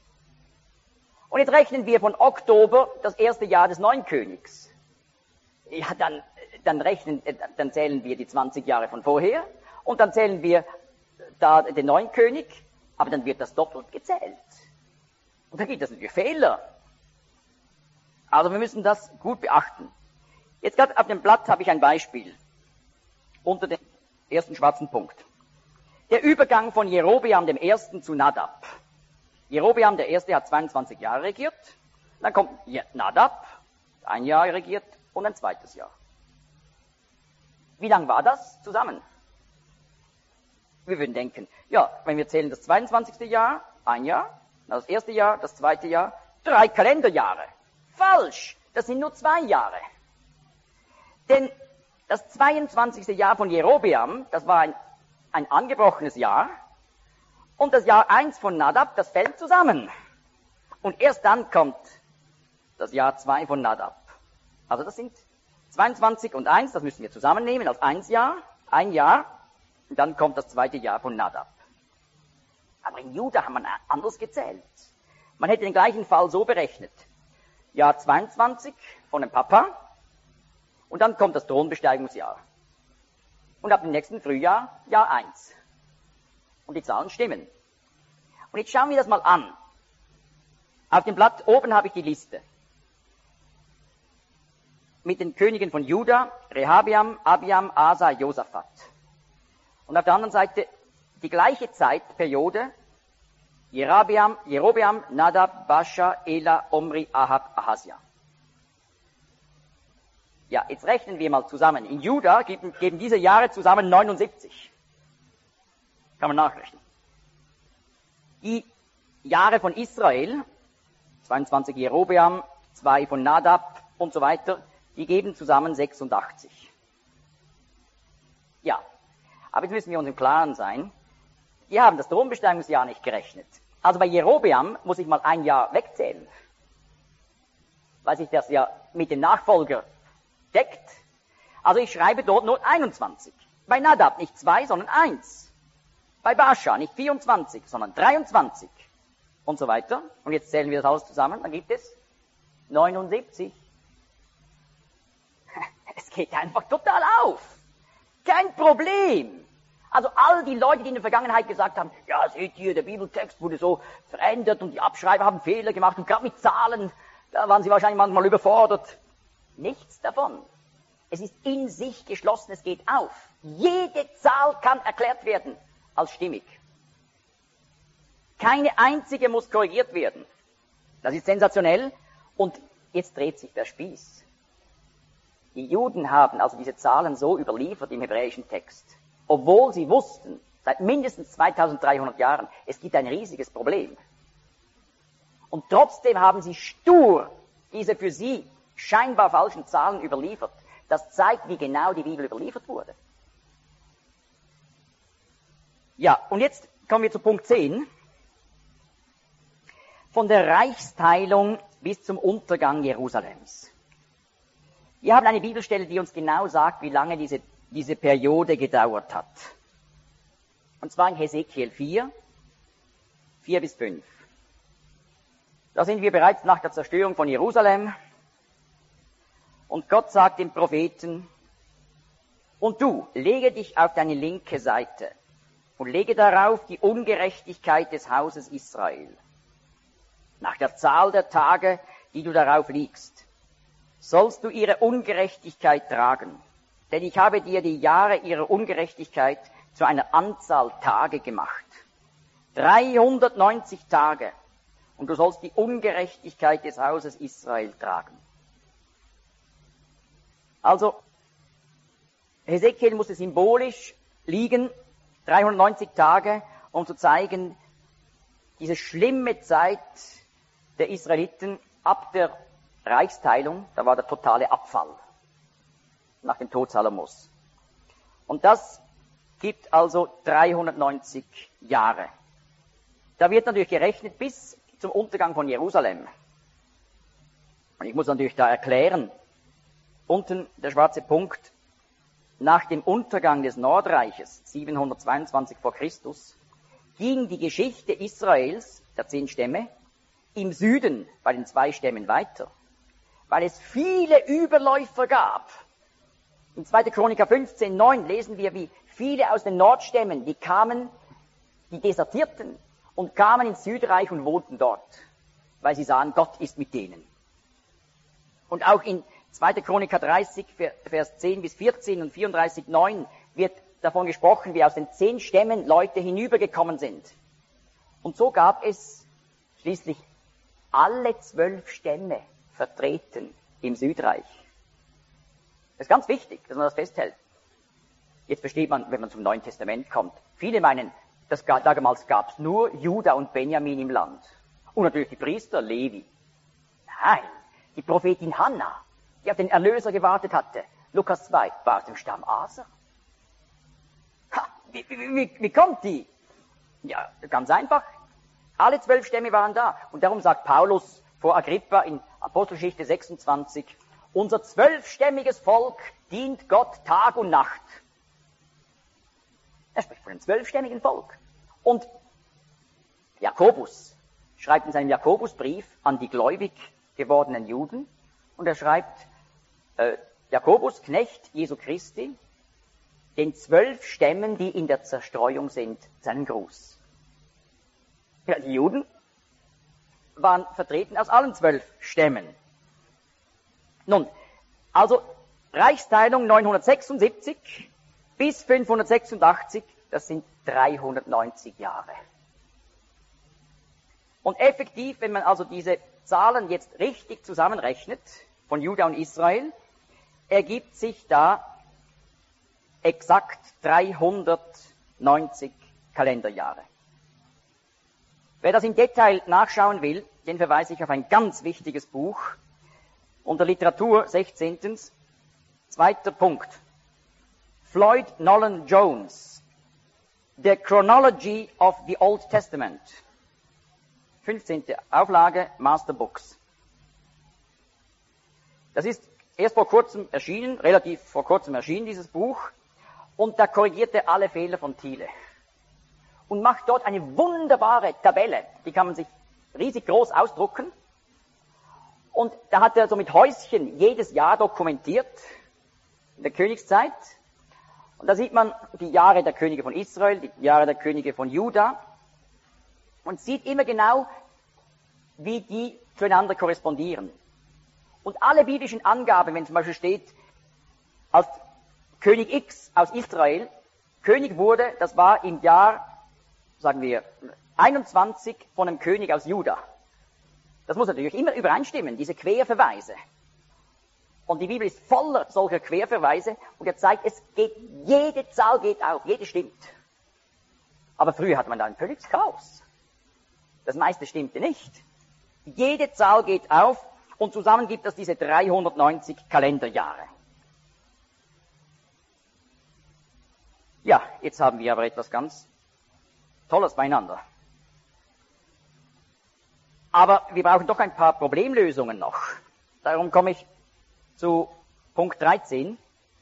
Und jetzt rechnen wir von Oktober das erste Jahr des neuen Königs. Ja, dann, dann rechnen, dann zählen wir die zwanzig Jahre von vorher und dann zählen wir da den neuen König, aber dann wird das doppelt gezählt. Und da gibt es natürlich Fehler. Also wir müssen das gut beachten. Jetzt gerade auf dem Blatt habe ich ein Beispiel unter dem ersten schwarzen Punkt. Der Übergang von Jerobeam dem Ersten zu Nadab. Jerobeam der Erste hat zweiundzwanzig Jahre regiert, dann kommt Nadab, ein Jahr regiert und ein zweites Jahr. Wie lang war das zusammen? Wir würden denken, ja, wenn wir zählen das zweiundzwanzigste Jahr, ein Jahr, das erste Jahr, das zweite Jahr, drei Kalenderjahre. Falsch, das sind nur zwei Jahre. Denn das zweiundzwanzigste Jahr von Jerobeam, das war ein, ein angebrochenes Jahr, und das Jahr eins von Nadab, das fällt zusammen. Und erst dann kommt das Jahr zwei von Nadab. Also das sind zweiundzwanzig und eins, das müssen wir zusammennehmen als eins Jahr, ein Jahr, und dann kommt das zweite Jahr von Nadab. Aber in Juda haben wir anders gezählt. Man hätte den gleichen Fall so berechnet. Jahr zweiundzwanzig von dem Papa, und dann kommt das Thronbesteigungsjahr. Und ab dem nächsten Frühjahr Jahr eins. Und die Zahlen stimmen. Und jetzt schauen wir das mal an. Auf dem Blatt oben habe ich die Liste. Mit den Königen von Juda, Rehabiam, Abiam, Asa, Josaphat. Und auf der anderen Seite die gleiche Zeitperiode, Jerobeam, Jerobeam, Nadab, Bascha, Ela, Omri, Ahab, Ahasja. Ja, jetzt rechnen wir mal zusammen. In Juda geben, geben diese Jahre zusammen neunundsiebzig. Kann man nachrechnen. Die Jahre von Israel, zweiundzwanzig Jerobeam, zwei von Nadab und so weiter, die geben zusammen sechsundachtzig. Ja, aber jetzt müssen wir uns im Klaren sein, die haben das Thronbesteigungsjahr nicht gerechnet. Also bei Jerobeam muss ich mal ein Jahr wegzählen, weil sich das ja mit dem Nachfolger deckt. Also ich schreibe dort nur einundzwanzig. Bei Nadab nicht zwei, sondern eins. Bei Bascha nicht vierundzwanzig, sondern dreiundzwanzig. Und so weiter. Und jetzt zählen wir das alles zusammen, dann gibt es neunundsiebzig. Es geht einfach total auf. Kein Problem. Also all die Leute, die in der Vergangenheit gesagt haben, ja, seht ihr, der Bibeltext wurde so verändert und die Abschreiber haben Fehler gemacht und gerade mit Zahlen, da waren sie wahrscheinlich manchmal überfordert. Nichts davon. Es ist in sich geschlossen, es geht auf. Jede Zahl kann erklärt werden als stimmig. Keine einzige muss korrigiert werden. Das ist sensationell. Und jetzt dreht sich der Spieß. Die Juden haben also diese Zahlen so überliefert im hebräischen Text, obwohl sie wussten, seit mindestens zweitausenddreihundert Jahren, es gibt ein riesiges Problem. Und trotzdem haben sie stur diese für sie scheinbar falschen Zahlen überliefert. Das zeigt, wie genau die Bibel überliefert wurde. Ja, und jetzt kommen wir zu Punkt zehn. Von der Reichsteilung bis zum Untergang Jerusalems. Wir haben eine Bibelstelle, die uns genau sagt, wie lange diese, diese Periode gedauert hat. Und zwar in Hesekiel vier, vier bis fünf. Da sind wir bereits nach der Zerstörung von Jerusalem. Und Gott sagt dem Propheten, und du, lege dich auf deine linke Seite und lege darauf die Ungerechtigkeit des Hauses Israel, nach der Zahl der Tage, die du darauf liegst, sollst du ihre Ungerechtigkeit tragen. Denn ich habe dir die Jahre ihrer Ungerechtigkeit zu einer Anzahl Tage gemacht. dreihundertneunzig Tage. Und du sollst die Ungerechtigkeit des Hauses Israel tragen. Also, Hesekiel musste symbolisch liegen, dreihundertneunzig Tage, um zu zeigen, diese schlimme Zeit der Israeliten ab der Reichsteilung, da war der totale Abfall nach dem Tod Salomos. Und das gibt also dreihundertneunzig Jahre. Da wird natürlich gerechnet bis zum Untergang von Jerusalem. Und ich muss natürlich da erklären, unten der schwarze Punkt, nach dem Untergang des Nordreiches, siebenhundertzweiundzwanzig vor Christus, ging die Geschichte Israels, der zehn Stämme, im Süden bei den zwei Stämmen weiter, weil es viele Überläufer gab. In zweiter Chroniker fünfzehn, neun lesen wir, wie viele aus den Nordstämmen, die kamen, die desertierten und kamen ins Südreich und wohnten dort, weil sie sahen, Gott ist mit denen. Und auch in zweiter Chroniker dreißig, Vers zehn bis vierzehn und vierunddreißig, neun wird davon gesprochen, wie aus den zehn Stämmen Leute hinübergekommen sind. Und so gab es schließlich alle zwölf Stämme vertreten im Südreich. Das ist ganz wichtig, dass man das festhält. Jetzt versteht man, wenn man zum Neuen Testament kommt. Viele meinen, dass damals gab es nur Juda und Benjamin im Land. Und natürlich die Priester, Levi. Nein, die Prophetin Hannah, die auf den Erlöser gewartet hatte, Lukas zwei, war aus dem Stamm Aser. Ha, wie, wie, wie, wie kommt die? Ja, ganz einfach. Alle zwölf Stämme waren da. Und darum sagt Paulus vor Agrippa in Apostelgeschichte sechsundzwanzig, unser zwölfstämmiges Volk dient Gott Tag und Nacht. Er spricht von einem zwölfstämmigen Volk. Und Jakobus schreibt in seinem Jakobusbrief an die gläubig gewordenen Juden, und er schreibt, äh, Jakobus, Knecht Jesu Christi, den zwölf Stämmen, die in der Zerstreuung sind, seinen Gruß. Ja, die Juden waren vertreten aus allen zwölf Stämmen. Nun, also Reichsteilung neunhundertsechsundsiebzig bis fünfhundertsechsundachtzig, das sind dreihundertneunzig Jahre. Und effektiv, wenn man also diese Zahlen jetzt richtig zusammenrechnet, von Juda und Israel, ergibt sich da exakt dreihundertneunzig Kalenderjahre. Wer das im Detail nachschauen will, den verweise ich auf ein ganz wichtiges Buch unter Literatur sechzehntens. Zweiter Punkt. Floyd Nolan Jones, The Chronology of the Old Testament. fünfzehnte Auflage, Master Books. Das ist erst vor kurzem erschienen, relativ vor kurzem erschienen, dieses Buch, und da korrigiert er alle Fehler von Thiele. Und macht dort eine wunderbare Tabelle, die kann man sich riesig groß ausdrucken. Und da hat er so mit Häuschen jedes Jahr dokumentiert, in der Königszeit. Und da sieht man die Jahre der Könige von Israel, die Jahre der Könige von Juda, und sieht immer genau, wie die zueinander korrespondieren. Und alle biblischen Angaben, wenn zum Beispiel steht, als König X aus Israel König wurde, das war im Jahr, sagen wir, einundzwanzig von einem König aus Juda. Das muss natürlich immer übereinstimmen, diese Querverweise. Und die Bibel ist voller solcher Querverweise, und er zeigt, es geht, jede Zahl geht auf, jede stimmt. Aber früher hatte man da ein völliges Chaos. Das meiste stimmte nicht. Jede Zahl geht auf, und zusammen gibt es diese dreihundertneunzig Kalenderjahre. Ja, jetzt haben wir aber etwas ganz Tolles beieinander. Aber wir brauchen doch ein paar Problemlösungen noch. Darum komme ich zu Punkt dreizehn.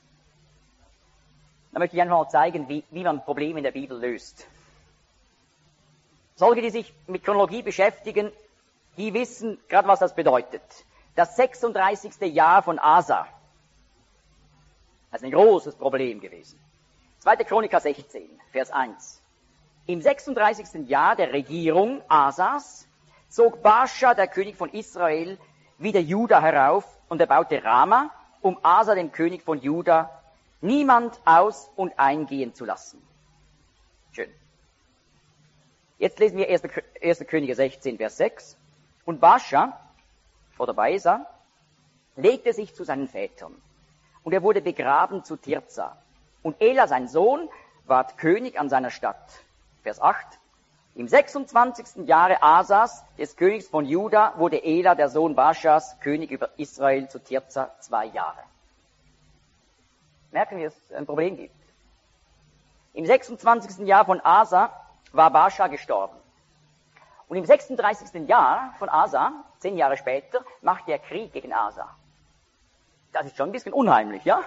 Da möchte ich einfach mal zeigen, wie, wie man Probleme in der Bibel löst. Solche, die sich mit Chronologie beschäftigen, die wissen gerade, was das bedeutet. Das sechsunddreißigste Jahr von Asa. Das ist ein großes Problem gewesen. zweite Chroniker sechzehn, Vers eins. Im sechsunddreißigsten Jahr der Regierung Asas zog Baascha, der König von Israel, wieder Juda herauf, und er baute Rama, um Asa, dem König von Juda, niemand aus- und eingehen zu lassen. Schön. Jetzt lesen wir erste Könige sechzehn, Vers sechs. Und Baascha, oder Baesa, legte sich zu seinen Vätern, und er wurde begraben zu Tirza. Und Ela, sein Sohn, ward König an seiner Stadt. Vers acht. Im sechsundzwanzigsten Jahre Asas, des Königs von Juda, wurde Ela, der Sohn Baschas, König über Israel zu Tirza zwei Jahre. Merken wir, dass es ein Problem gibt. Im sechsundzwanzigsten Jahr von Asa war Baascha gestorben. Und im sechsunddreißigsten Jahr von Asa, zehn Jahre später, machte er Krieg gegen Asa. Das ist schon ein bisschen unheimlich, ja?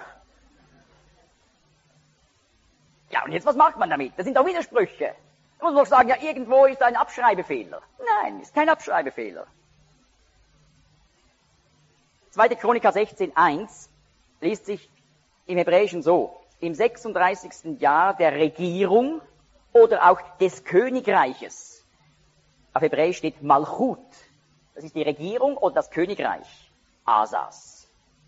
Ja, und jetzt, was macht man damit? Das sind doch Widersprüche. Da muss man doch sagen, ja, irgendwo ist ein Abschreibefehler. Nein, ist kein Abschreibefehler. zweite Chroniker sechzehn, eins liest sich im Hebräischen so: Im sechsunddreißigsten Jahr der Regierung oder auch des Königreiches. Auf Hebräisch steht Malchut. Das ist die Regierung oder das Königreich Asas.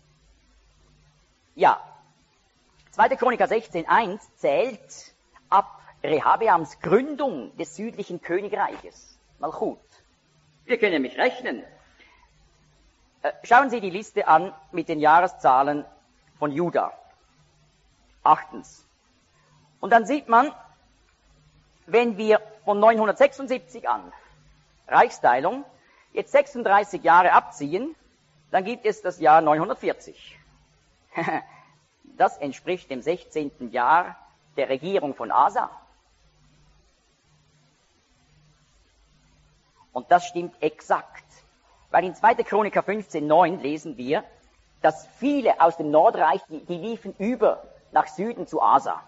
Ja, zweite Chroniker sechzehn, eins zählt ab Rehabeams Gründung des südlichen Königreiches. Malchut. Wir können nämlich rechnen. Äh, schauen Sie die Liste an mit den Jahreszahlen von Juda. Achtens. Und dann sieht man, wenn wir von neunhundertsechsundsiebzig an, Reichsteilung, jetzt sechsunddreißig Jahre abziehen, dann gibt es das Jahr neunhundertvierzig. Das entspricht dem sechzehnten Jahr der Regierung von Asa. Und das stimmt exakt. Weil in zweiter Chroniker fünfzehn neun lesen wir, dass viele aus dem Nordreich, die, die liefen über nach Süden zu Asa.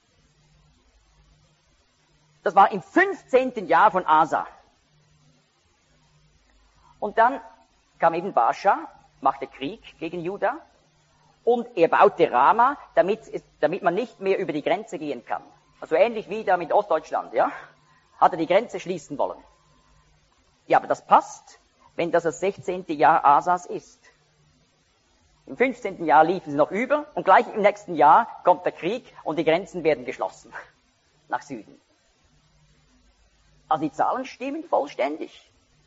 Das war im fünfzehnten Jahr von Asa. Und dann kam eben Baascha, machte Krieg gegen Juda und er baute Rama, damit, es, damit man nicht mehr über die Grenze gehen kann. Also ähnlich wie da mit Ostdeutschland, ja, hat er die Grenze schließen wollen. Ja, aber das passt, wenn das das sechzehnte Jahr Asas ist. Im fünfzehnten Jahr liefen sie noch über und gleich im nächsten Jahr kommt der Krieg und die Grenzen werden geschlossen nach Süden. Also die Zahlen stimmen vollständig.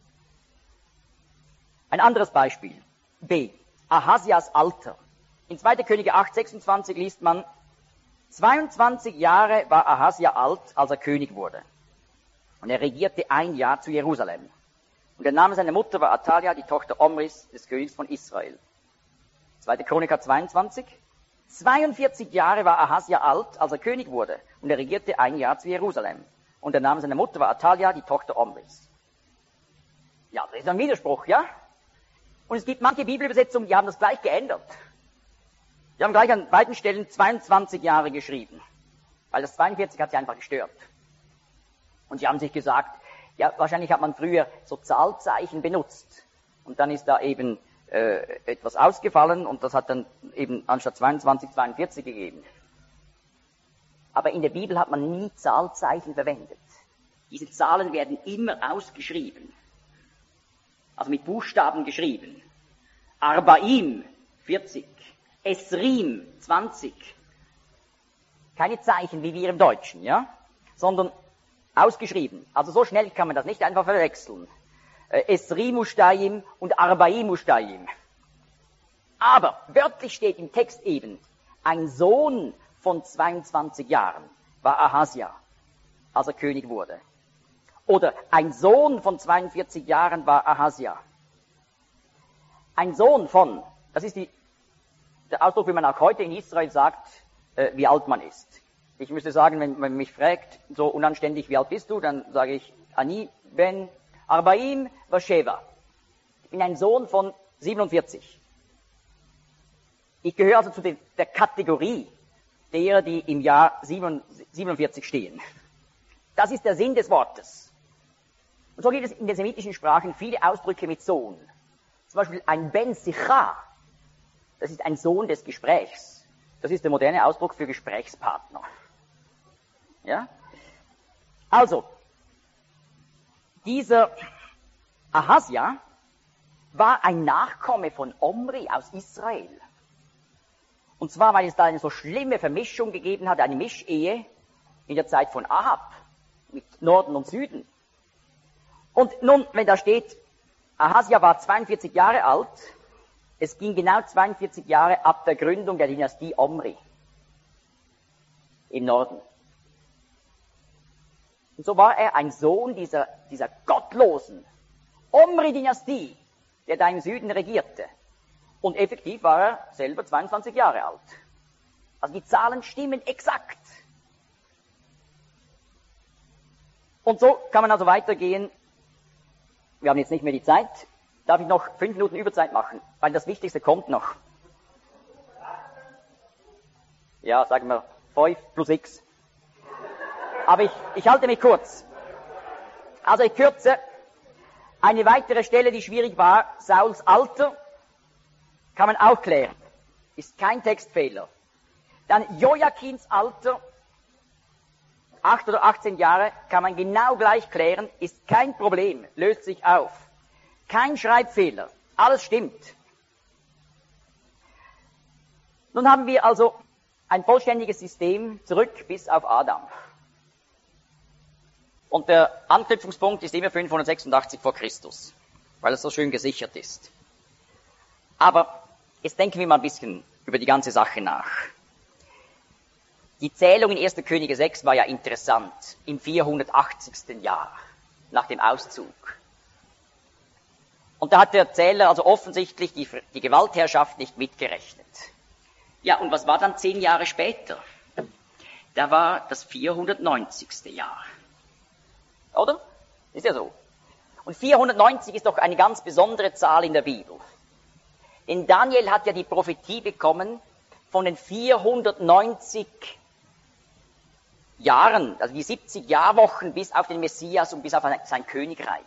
Ein anderes Beispiel. B. Ahasias Alter. In zweiter Könige acht sechsundzwanzig liest man, zweiundzwanzig Jahre war Ahasia alt, als er König wurde. Und er regierte ein Jahr zu Jerusalem. Und der Name seiner Mutter war Athalia, die Tochter Omris, des Königs von Israel. zweiter Chroniker zweiundzwanzig. zweiundvierzig Jahre war Ahasia alt, als er König wurde. Und er regierte ein Jahr zu Jerusalem. Und der Name seiner Mutter war Athalia, die Tochter Omris. Ja, das ist ein Widerspruch, ja? Und es gibt manche Bibelübersetzungen, die haben das gleich geändert. Die haben gleich an beiden Stellen zweiundzwanzig Jahre geschrieben. Weil das zweiundvierzig hat sie einfach gestört. Und sie haben sich gesagt, ja, wahrscheinlich hat man früher so Zahlzeichen benutzt. Und dann ist da eben äh, etwas ausgefallen und das hat dann eben anstatt zweiundzwanzig, zweiundvierzig gegeben. Aber in der Bibel hat man nie Zahlzeichen verwendet. Diese Zahlen werden immer ausgeschrieben. Also mit Buchstaben geschrieben. Arbaim, vierzig. Esrim, zwanzig. Keine Zeichen wie wir im Deutschen, ja? Sondern ausgeschrieben. Also so schnell kann man das nicht einfach verwechseln. Esrim Ustayim und Arbaim Ustayim. Aber wörtlich steht im Text eben, ein Sohn von zweiundzwanzig Jahren war Ahasia, als er König wurde. Oder ein Sohn von zweiundvierzig Jahren war Ahasia. Ein Sohn von, das ist die, der Ausdruck, wie man auch heute in Israel sagt, äh, wie alt man ist. Ich müsste sagen, wenn man mich fragt, so unanständig, wie alt bist du, dann sage ich, Ani ben Arbaim Vasheva. Ich bin ein Sohn von siebenundvierzig. Ich gehöre also zu den, der Kategorie derer, die im Jahr siebenundvierzig stehen. Das ist der Sinn des Wortes. Und so gibt es in den semitischen Sprachen viele Ausdrücke mit Sohn. Zum Beispiel ein Ben Sicha, das ist ein Sohn des Gesprächs. Das ist der moderne Ausdruck für Gesprächspartner. Ja? Also, dieser Ahasia war ein Nachkomme von Omri aus Israel. Und zwar, weil es da eine so schlimme Vermischung gegeben hat, eine Mischehe in der Zeit von Ahab mit Norden und Süden. Und nun, wenn da steht, Ahasia war zweiundvierzig Jahre alt, es ging genau zweiundvierzig Jahre ab der Gründung der Dynastie Omri im Norden. Und so war er ein Sohn dieser, dieser gottlosen Omri-Dynastie, der da im Süden regierte. Und effektiv war er selber zweiundzwanzig Jahre alt. Also die Zahlen stimmen exakt. Und so kann man also weitergehen. Wir haben jetzt nicht mehr die Zeit. Darf ich noch fünf Minuten Überzeit machen? Weil das Wichtigste kommt noch. Ja, sagen wir fünf plus x. Aber ich, ich halte mich kurz. Also ich kürze. Eine weitere Stelle, die schwierig war, Sauls Alter, kann man auch klären. Ist kein Textfehler. Dann Joachins Alter, acht oder achtzehn Jahre, kann man genau gleich klären, ist kein Problem, löst sich auf. Kein Schreibfehler, alles stimmt. Nun haben wir also ein vollständiges System zurück bis auf Adam. Und der Anknüpfungspunkt ist immer fünfhundertsechsundachtzig vor Christus, weil es so schön gesichert ist. Aber jetzt denken wir mal ein bisschen über die ganze Sache nach. Die Zählung in erster Könige sechs war ja interessant, im vierhundertachtzigsten Jahr nach dem Auszug. Und da hat der Zähler also offensichtlich die, die Gewaltherrschaft nicht mitgerechnet. Ja, und was war dann zehn Jahre später? Da war das vierhundertneunzigste Jahr. Oder? Ist ja so. Und vierhundertneunzig ist doch eine ganz besondere Zahl in der Bibel. Denn Daniel hat ja die Prophetie bekommen von den vierhundertneunzig Jahren, also die siebzig Jahrwochen bis auf den Messias und bis auf sein Königreich.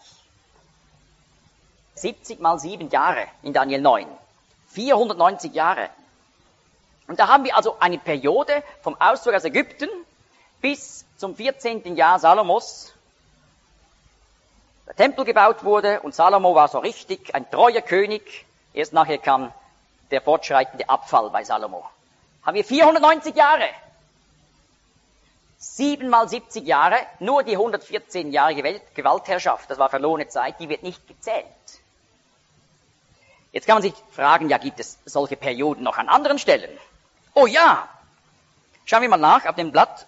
siebzig mal sieben Jahre in Daniel neun. vierhundertneunzig Jahre. Und da haben wir also eine Periode vom Auszug aus Ägypten bis zum vierzehnten Jahr Salomos, der Tempel gebaut wurde und Salomo war so richtig ein treuer König. Erst nachher kam der fortschreitende Abfall bei Salomo. Haben wir vierhundertneunzig Jahre. Sieben mal siebzig Jahre, nur die hundertvierzehnjährige Gewaltherrschaft, das war verlorene Zeit, die wird nicht gezählt. Jetzt kann man sich fragen, ja, gibt es solche Perioden noch an anderen Stellen? Oh ja! Schauen wir mal nach auf dem Blatt.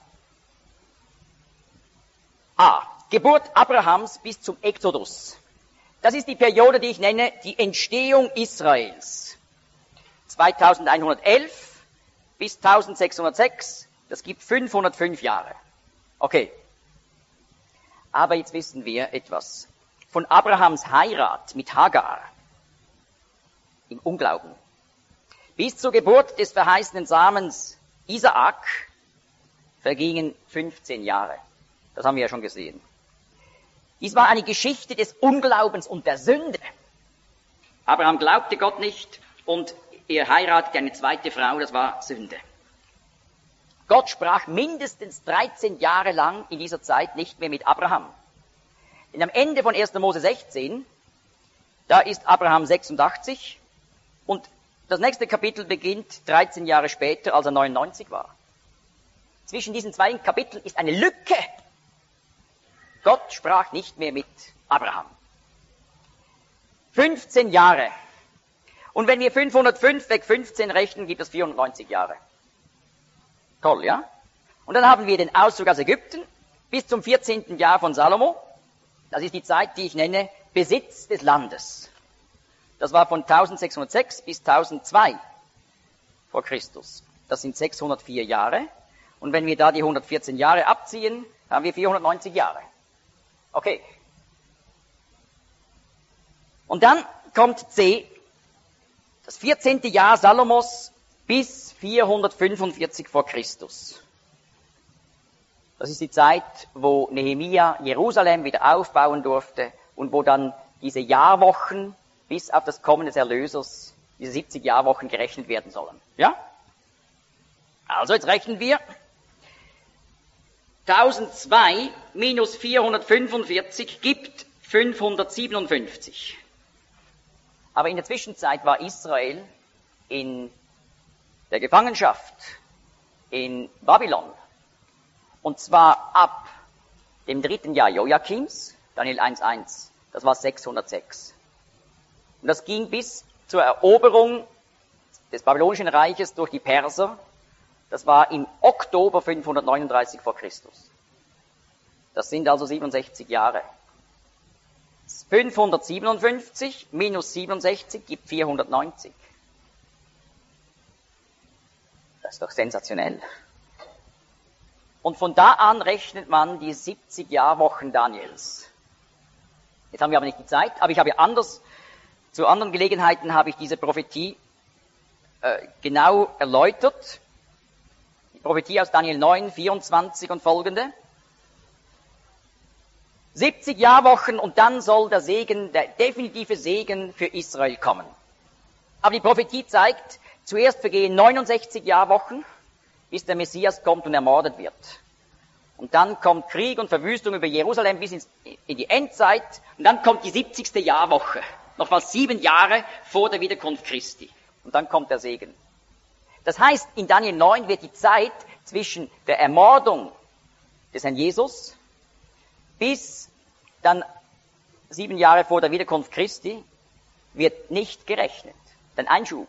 A. Geburt Abrahams bis zum Exodus. Das ist die Periode, die ich nenne, die Entstehung Israels. zweitausendeinhundertelf bis eintausendsechshundertsechs, das gibt fünfhundertfünf Jahre. Okay. Aber jetzt wissen wir etwas. Von Abrahams Heirat mit Hagar im Unglauben bis zur Geburt des verheißenen Samens Isaak vergingen fünfzehn Jahre. Das haben wir ja schon gesehen. Dies war eine Geschichte des Unglaubens und der Sünde. Abraham glaubte Gott nicht und er heiratete eine zweite Frau, das war Sünde. Gott sprach mindestens dreizehn Jahre lang in dieser Zeit nicht mehr mit Abraham. Denn am Ende von erster Mose sechzehn, da ist Abraham sechsundachtzig und das nächste Kapitel beginnt dreizehn Jahre später, als er neunundneunzig war. Zwischen diesen zwei Kapiteln ist eine Lücke. Gott sprach nicht mehr mit Abraham. fünfzehn Jahre. Und wenn wir fünfhundertfünf weg fünfzehn rechnen, gibt es vierhundertneunzig Jahre. Toll, ja? Und dann haben wir den Auszug aus Ägypten bis zum vierzehnten Jahr von Salomo. Das ist die Zeit, die ich nenne Besitz des Landes. Das war von eintausendsechshundertsechs bis tausendzwei vor Christus. Das sind sechshundertvier Jahre. Und wenn wir da die hundertvierzehn Jahre abziehen, haben wir vierhundertneunzig Jahre. Okay. Und dann kommt C, das vierzehnte Jahr Salomos bis vierhundertfünfundvierzig vor Christus. Das ist die Zeit, wo Nehemia Jerusalem wieder aufbauen durfte und wo dann diese Jahrwochen bis auf das Kommen des Erlösers, diese siebzig Jahrwochen gerechnet werden sollen. Ja? Also jetzt rechnen wir. tausendzwei minus vierhundertfünfundvierzig gibt fünfhundertsiebenundfünfzig. Aber in der Zwischenzeit war Israel in der Gefangenschaft in Babylon. Und zwar ab dem dritten Jahr Joachims, Daniel eins Komma eins, das war sechshundertsechs. Und das ging bis zur Eroberung des Babylonischen Reiches durch die Perser. Das war im Oktober fünfhundertneununddreißig vor Christus. Das sind also siebenundsechzig Jahre. fünfhundertsiebenundfünfzig minus siebenundsechzig gibt vierhundertneunzig. Das ist doch sensationell. Und von da an rechnet man die siebzig Jahrwochen Daniels. Jetzt haben wir aber nicht die Zeit, aber ich habe anders, zu anderen Gelegenheiten habe ich diese Prophetie äh, genau erläutert. Die Prophetie aus Daniel neun, vierundzwanzig und folgende. siebzig Jahrwochen und dann soll der Segen, der definitive Segen für Israel kommen. Aber die Prophetie zeigt, zuerst vergehen neunundsechzig Jahrwochen, bis der Messias kommt und ermordet wird. Und dann kommt Krieg und Verwüstung über Jerusalem bis ins, in die Endzeit. Und dann kommt die siebzigste Jahrwoche. Nochmal sieben Jahre vor der Wiederkunft Christi. Und dann kommt der Segen. Das heißt, in Daniel neun wird die Zeit zwischen der Ermordung des Herrn Jesus bis dann sieben Jahre vor der Wiederkunft Christi wird nicht gerechnet. Ein Einschub.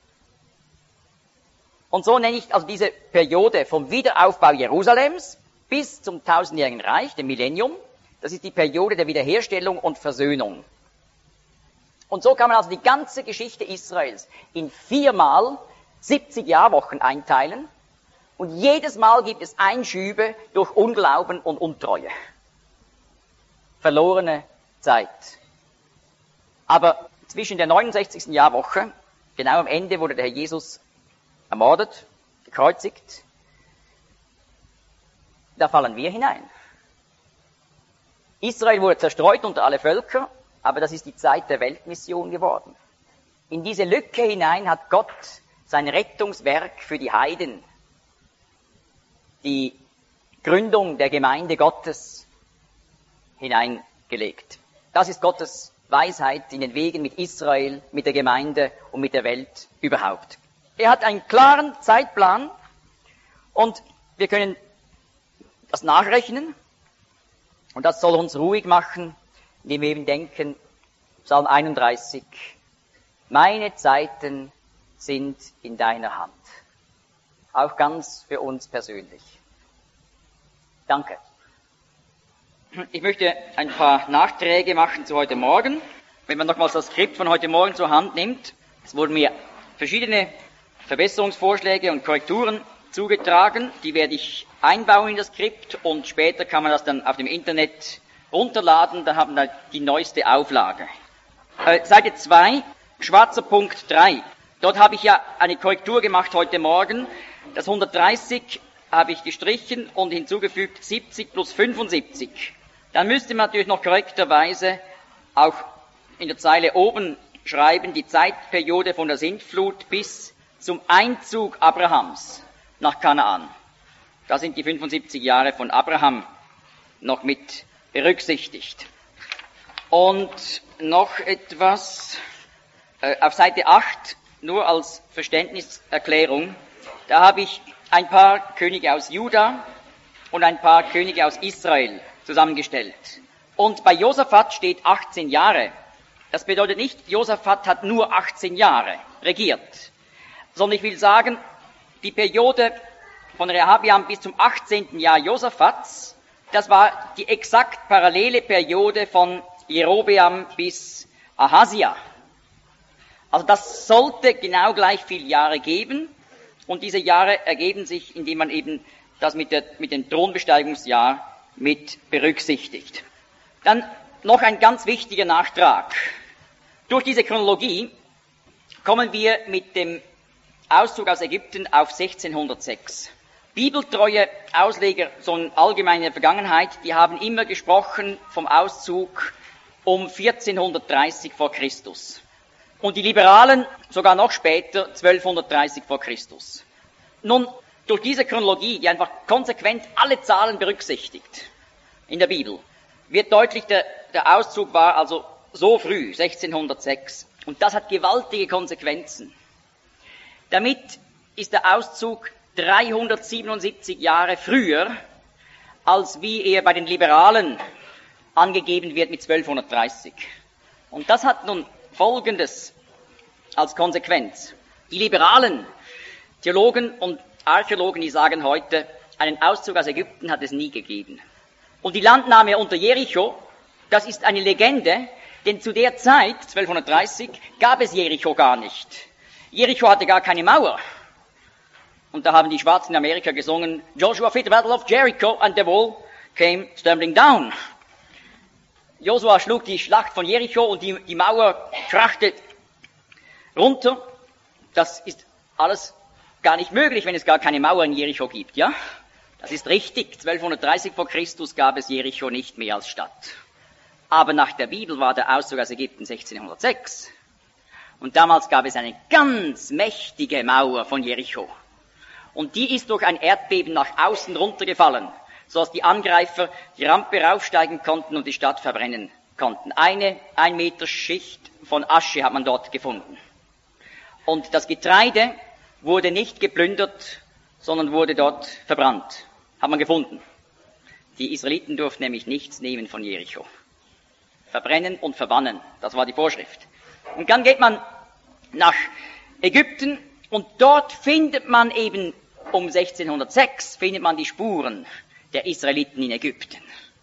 Und so nenne ich also diese Periode vom Wiederaufbau Jerusalems bis zum tausendjährigen Reich, dem Millennium. Das ist die Periode der Wiederherstellung und Versöhnung. Und so kann man also die ganze Geschichte Israels in viermal siebzig Jahrwochen einteilen. Und jedes Mal gibt es Einschübe durch Unglauben und Untreue. Verlorene Zeit. Zeit. Aber zwischen der neunundsechzigsten Jahrwoche, genau am Ende, wurde der Herr Jesus ermordet, gekreuzigt, da fallen wir hinein. Israel wurde zerstreut unter alle Völker, aber das ist die Zeit der Weltmission geworden. In diese Lücke hinein hat Gott sein Rettungswerk für die Heiden, die Gründung der Gemeinde Gottes hineingelegt. Das ist Gottes Weisheit in den Wegen mit Israel, mit der Gemeinde und mit der Welt überhaupt. Er hat einen klaren Zeitplan und wir können das nachrechnen und das soll uns ruhig machen, indem wir eben denken, Psalm einunddreißig, meine Zeiten sind in deiner Hand. Auch ganz für uns persönlich. Danke. Ich möchte ein paar Nachträge machen zu heute Morgen. Wenn man nochmals das Skript von heute Morgen zur Hand nimmt, es wurden mir verschiedene Verbesserungsvorschläge und Korrekturen zugetragen. Die werde ich einbauen in das Skript und später kann man das dann auf dem Internet runterladen. Da haben wir die neueste Auflage. Äh, Seite zwei, schwarzer Punkt drei. Dort habe ich ja eine Korrektur gemacht heute Morgen. Das hundertdreißig habe ich gestrichen und hinzugefügt siebzig plus fünfundsiebzig. Dann müsste man natürlich noch korrekterweise auch in der Zeile oben schreiben, die Zeitperiode von der Sintflut bis zum Einzug Abrahams nach Kanaan. Da sind die fünfundsiebzig Jahre von Abraham noch mit berücksichtigt. Und noch etwas äh, auf Seite acht, nur als Verständniserklärung, da habe ich ein paar Könige aus Juda und ein paar Könige aus Israel zusammengestellt. Und bei Josaphat steht achtzehn Jahre. Das bedeutet nicht, Josaphat hat nur achtzehn Jahre regiert, sondern ich will sagen, die Periode von Rehabiam bis zum achtzehnten Jahr Josaphats, das war die exakt parallele Periode von Jerobeam bis Ahasia. Also das sollte genau gleich viele Jahre geben und diese Jahre ergeben sich, indem man eben das mit, der, mit dem Thronbesteigungsjahr mit berücksichtigt. Dann noch ein ganz wichtiger Nachtrag. Durch diese Chronologie kommen wir mit dem Auszug aus Ägypten auf sechzehnhundertsechs. Bibeltreue Ausleger, so in allgemeiner Vergangenheit, die haben immer gesprochen vom Auszug um vierzehnhundertdreißig vor Christus. Und die Liberalen sogar noch später, zwölfhundertdreißig vor Christus. Nun, durch diese Chronologie, die einfach konsequent alle Zahlen berücksichtigt in der Bibel, wird deutlich, der, der Auszug war also so früh, sechzehnhundertsechs. Und das hat gewaltige Konsequenzen. Damit ist der Auszug dreihundertsiebenundsiebzig Jahre früher, als wie er bei den Liberalen angegeben wird mit zwölfhundertdreißig. Und das hat nun Folgendes als Konsequenz. Die liberalen Theologen und Archäologen, die sagen heute, einen Auszug aus Ägypten hat es nie gegeben. Und die Landnahme unter Jericho, das ist eine Legende, denn zu der Zeit, zwölfhundertdreißig, gab es Jericho gar nicht. Jericho hatte gar keine Mauer. Und da haben die Schwarzen in Amerika gesungen, Joshua fought the battle of Jericho and the wall came stumbling down. Josua schlug die Schlacht von Jericho und die, die Mauer krachte runter. Das ist alles gar nicht möglich, wenn es gar keine Mauer in Jericho gibt, ja? Das ist richtig. zwölfhundertdreißig vor Christus gab es Jericho nicht mehr als Stadt. Aber nach der Bibel war der Auszug aus Ägypten sechzehnhundertsechs. Und damals gab es eine ganz mächtige Mauer von Jericho. Und die ist durch ein Erdbeben nach außen runtergefallen, sodass die Angreifer die Rampe raufsteigen konnten und die Stadt verbrennen konnten. Eine ein Meter Schicht von Asche hat man dort gefunden. Und das Getreide wurde nicht geplündert, sondern wurde dort verbrannt. Hat man gefunden. Die Israeliten durften nämlich nichts nehmen von Jericho. Verbrennen und verbannen, das war die Vorschrift. Und dann geht man nach Ägypten und dort findet man eben um sechzehnhundertsechs findet man die Spuren der Israeliten in Ägypten.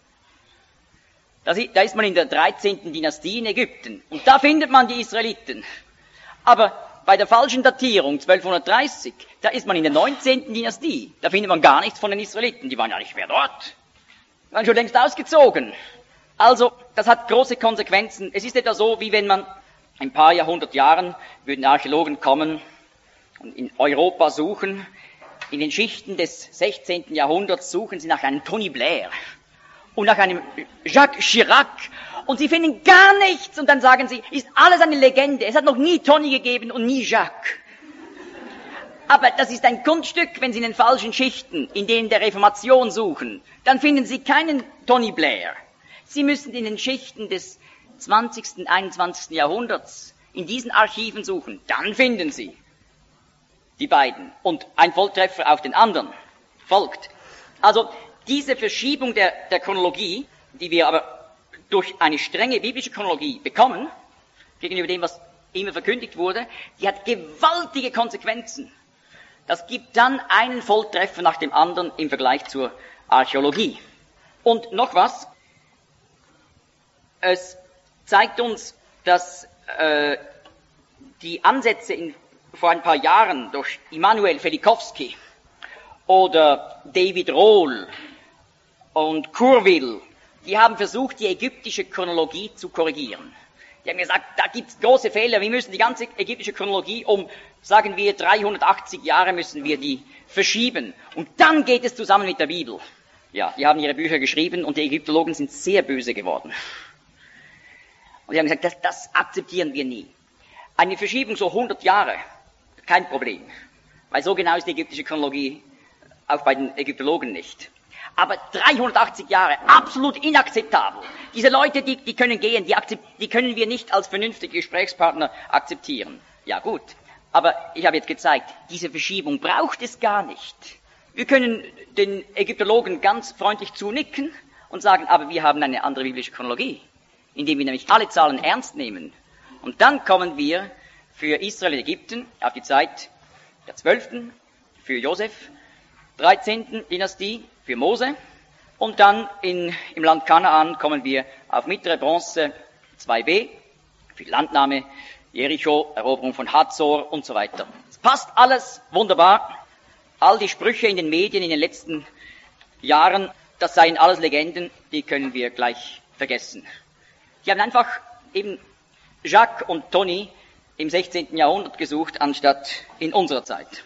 Da ist man in der dreizehnten Dynastie in Ägypten und da findet man die Israeliten. Aber bei der falschen Datierung, zwölfhundertdreißig, da ist man in der neunzehnten Dynastie. Da findet man gar nichts von den Israeliten, die waren ja nicht mehr dort. Die waren schon längst ausgezogen. Also, das hat große Konsequenzen. Es ist etwa so, wie wenn man ein paar Jahrhundert Jahren würden Archäologen kommen und in Europa suchen. In den Schichten des sechzehnten Jahrhunderts suchen sie nach einem Tony Blair und nach einem Jacques Chirac und sie finden gar nichts und dann sagen sie, ist alles eine Legende. Es hat noch nie Tony gegeben und nie Jacques. Aber das ist ein Kunststück, wenn Sie in den falschen Schichten, in denen der Reformation suchen, dann finden Sie keinen Tony Blair. Sie müssen in den Schichten des zwanzigsten, einundzwanzigsten Jahrhunderts, in diesen Archiven suchen, dann finden Sie die beiden. Und ein Volltreffer auf den anderen folgt. Also diese Verschiebung der, der Chronologie, die wir aber durch eine strenge biblische Chronologie bekommen, gegenüber dem, was immer verkündigt wurde, die hat gewaltige Konsequenzen. Das gibt dann einen Volltreffer nach dem anderen im Vergleich zur Archäologie. Und noch was, es zeigt uns, dass äh, die Ansätze in, vor ein paar Jahren durch Immanuel Felikowski oder David Rohl und Courville, die haben versucht, die ägyptische Chronologie zu korrigieren. Die haben gesagt, da gibt es große Fehler, wir müssen die ganze ägyptische Chronologie um, sagen wir, dreihundertachtzig Jahre müssen wir die verschieben. Und dann geht es zusammen mit der Bibel. Ja, die haben ihre Bücher geschrieben und die Ägyptologen sind sehr böse geworden. Und die haben gesagt, das, das akzeptieren wir nie. Eine Verschiebung so hundert Jahre, kein Problem. Weil so genau ist die ägyptische Chronologie auch bei den Ägyptologen nicht. Aber dreihundertachtzig Jahre, absolut inakzeptabel. Diese Leute, die, die können gehen, die, die können wir nicht als vernünftige Gesprächspartner akzeptieren. Ja gut, aber ich habe jetzt gezeigt, diese Verschiebung braucht es gar nicht. Wir können den Ägyptologen ganz freundlich zunicken und sagen, aber wir haben eine andere biblische Chronologie, indem wir nämlich alle Zahlen ernst nehmen. Und dann kommen wir für Israel und Ägypten auf die Zeit der zwölften, für Josef, dreizehnten Dynastie, für Mose, und dann in, im Land Kanaan kommen wir auf mittlere Bronze zwei b, für die Landnahme, Jericho, Eroberung von Hazor und so weiter. Es passt alles wunderbar. All die Sprüche in den Medien in den letzten Jahren, das seien alles Legenden, die können wir gleich vergessen. Die haben einfach eben Jacques und Tony im sechzehnten Jahrhundert gesucht, anstatt in unserer Zeit.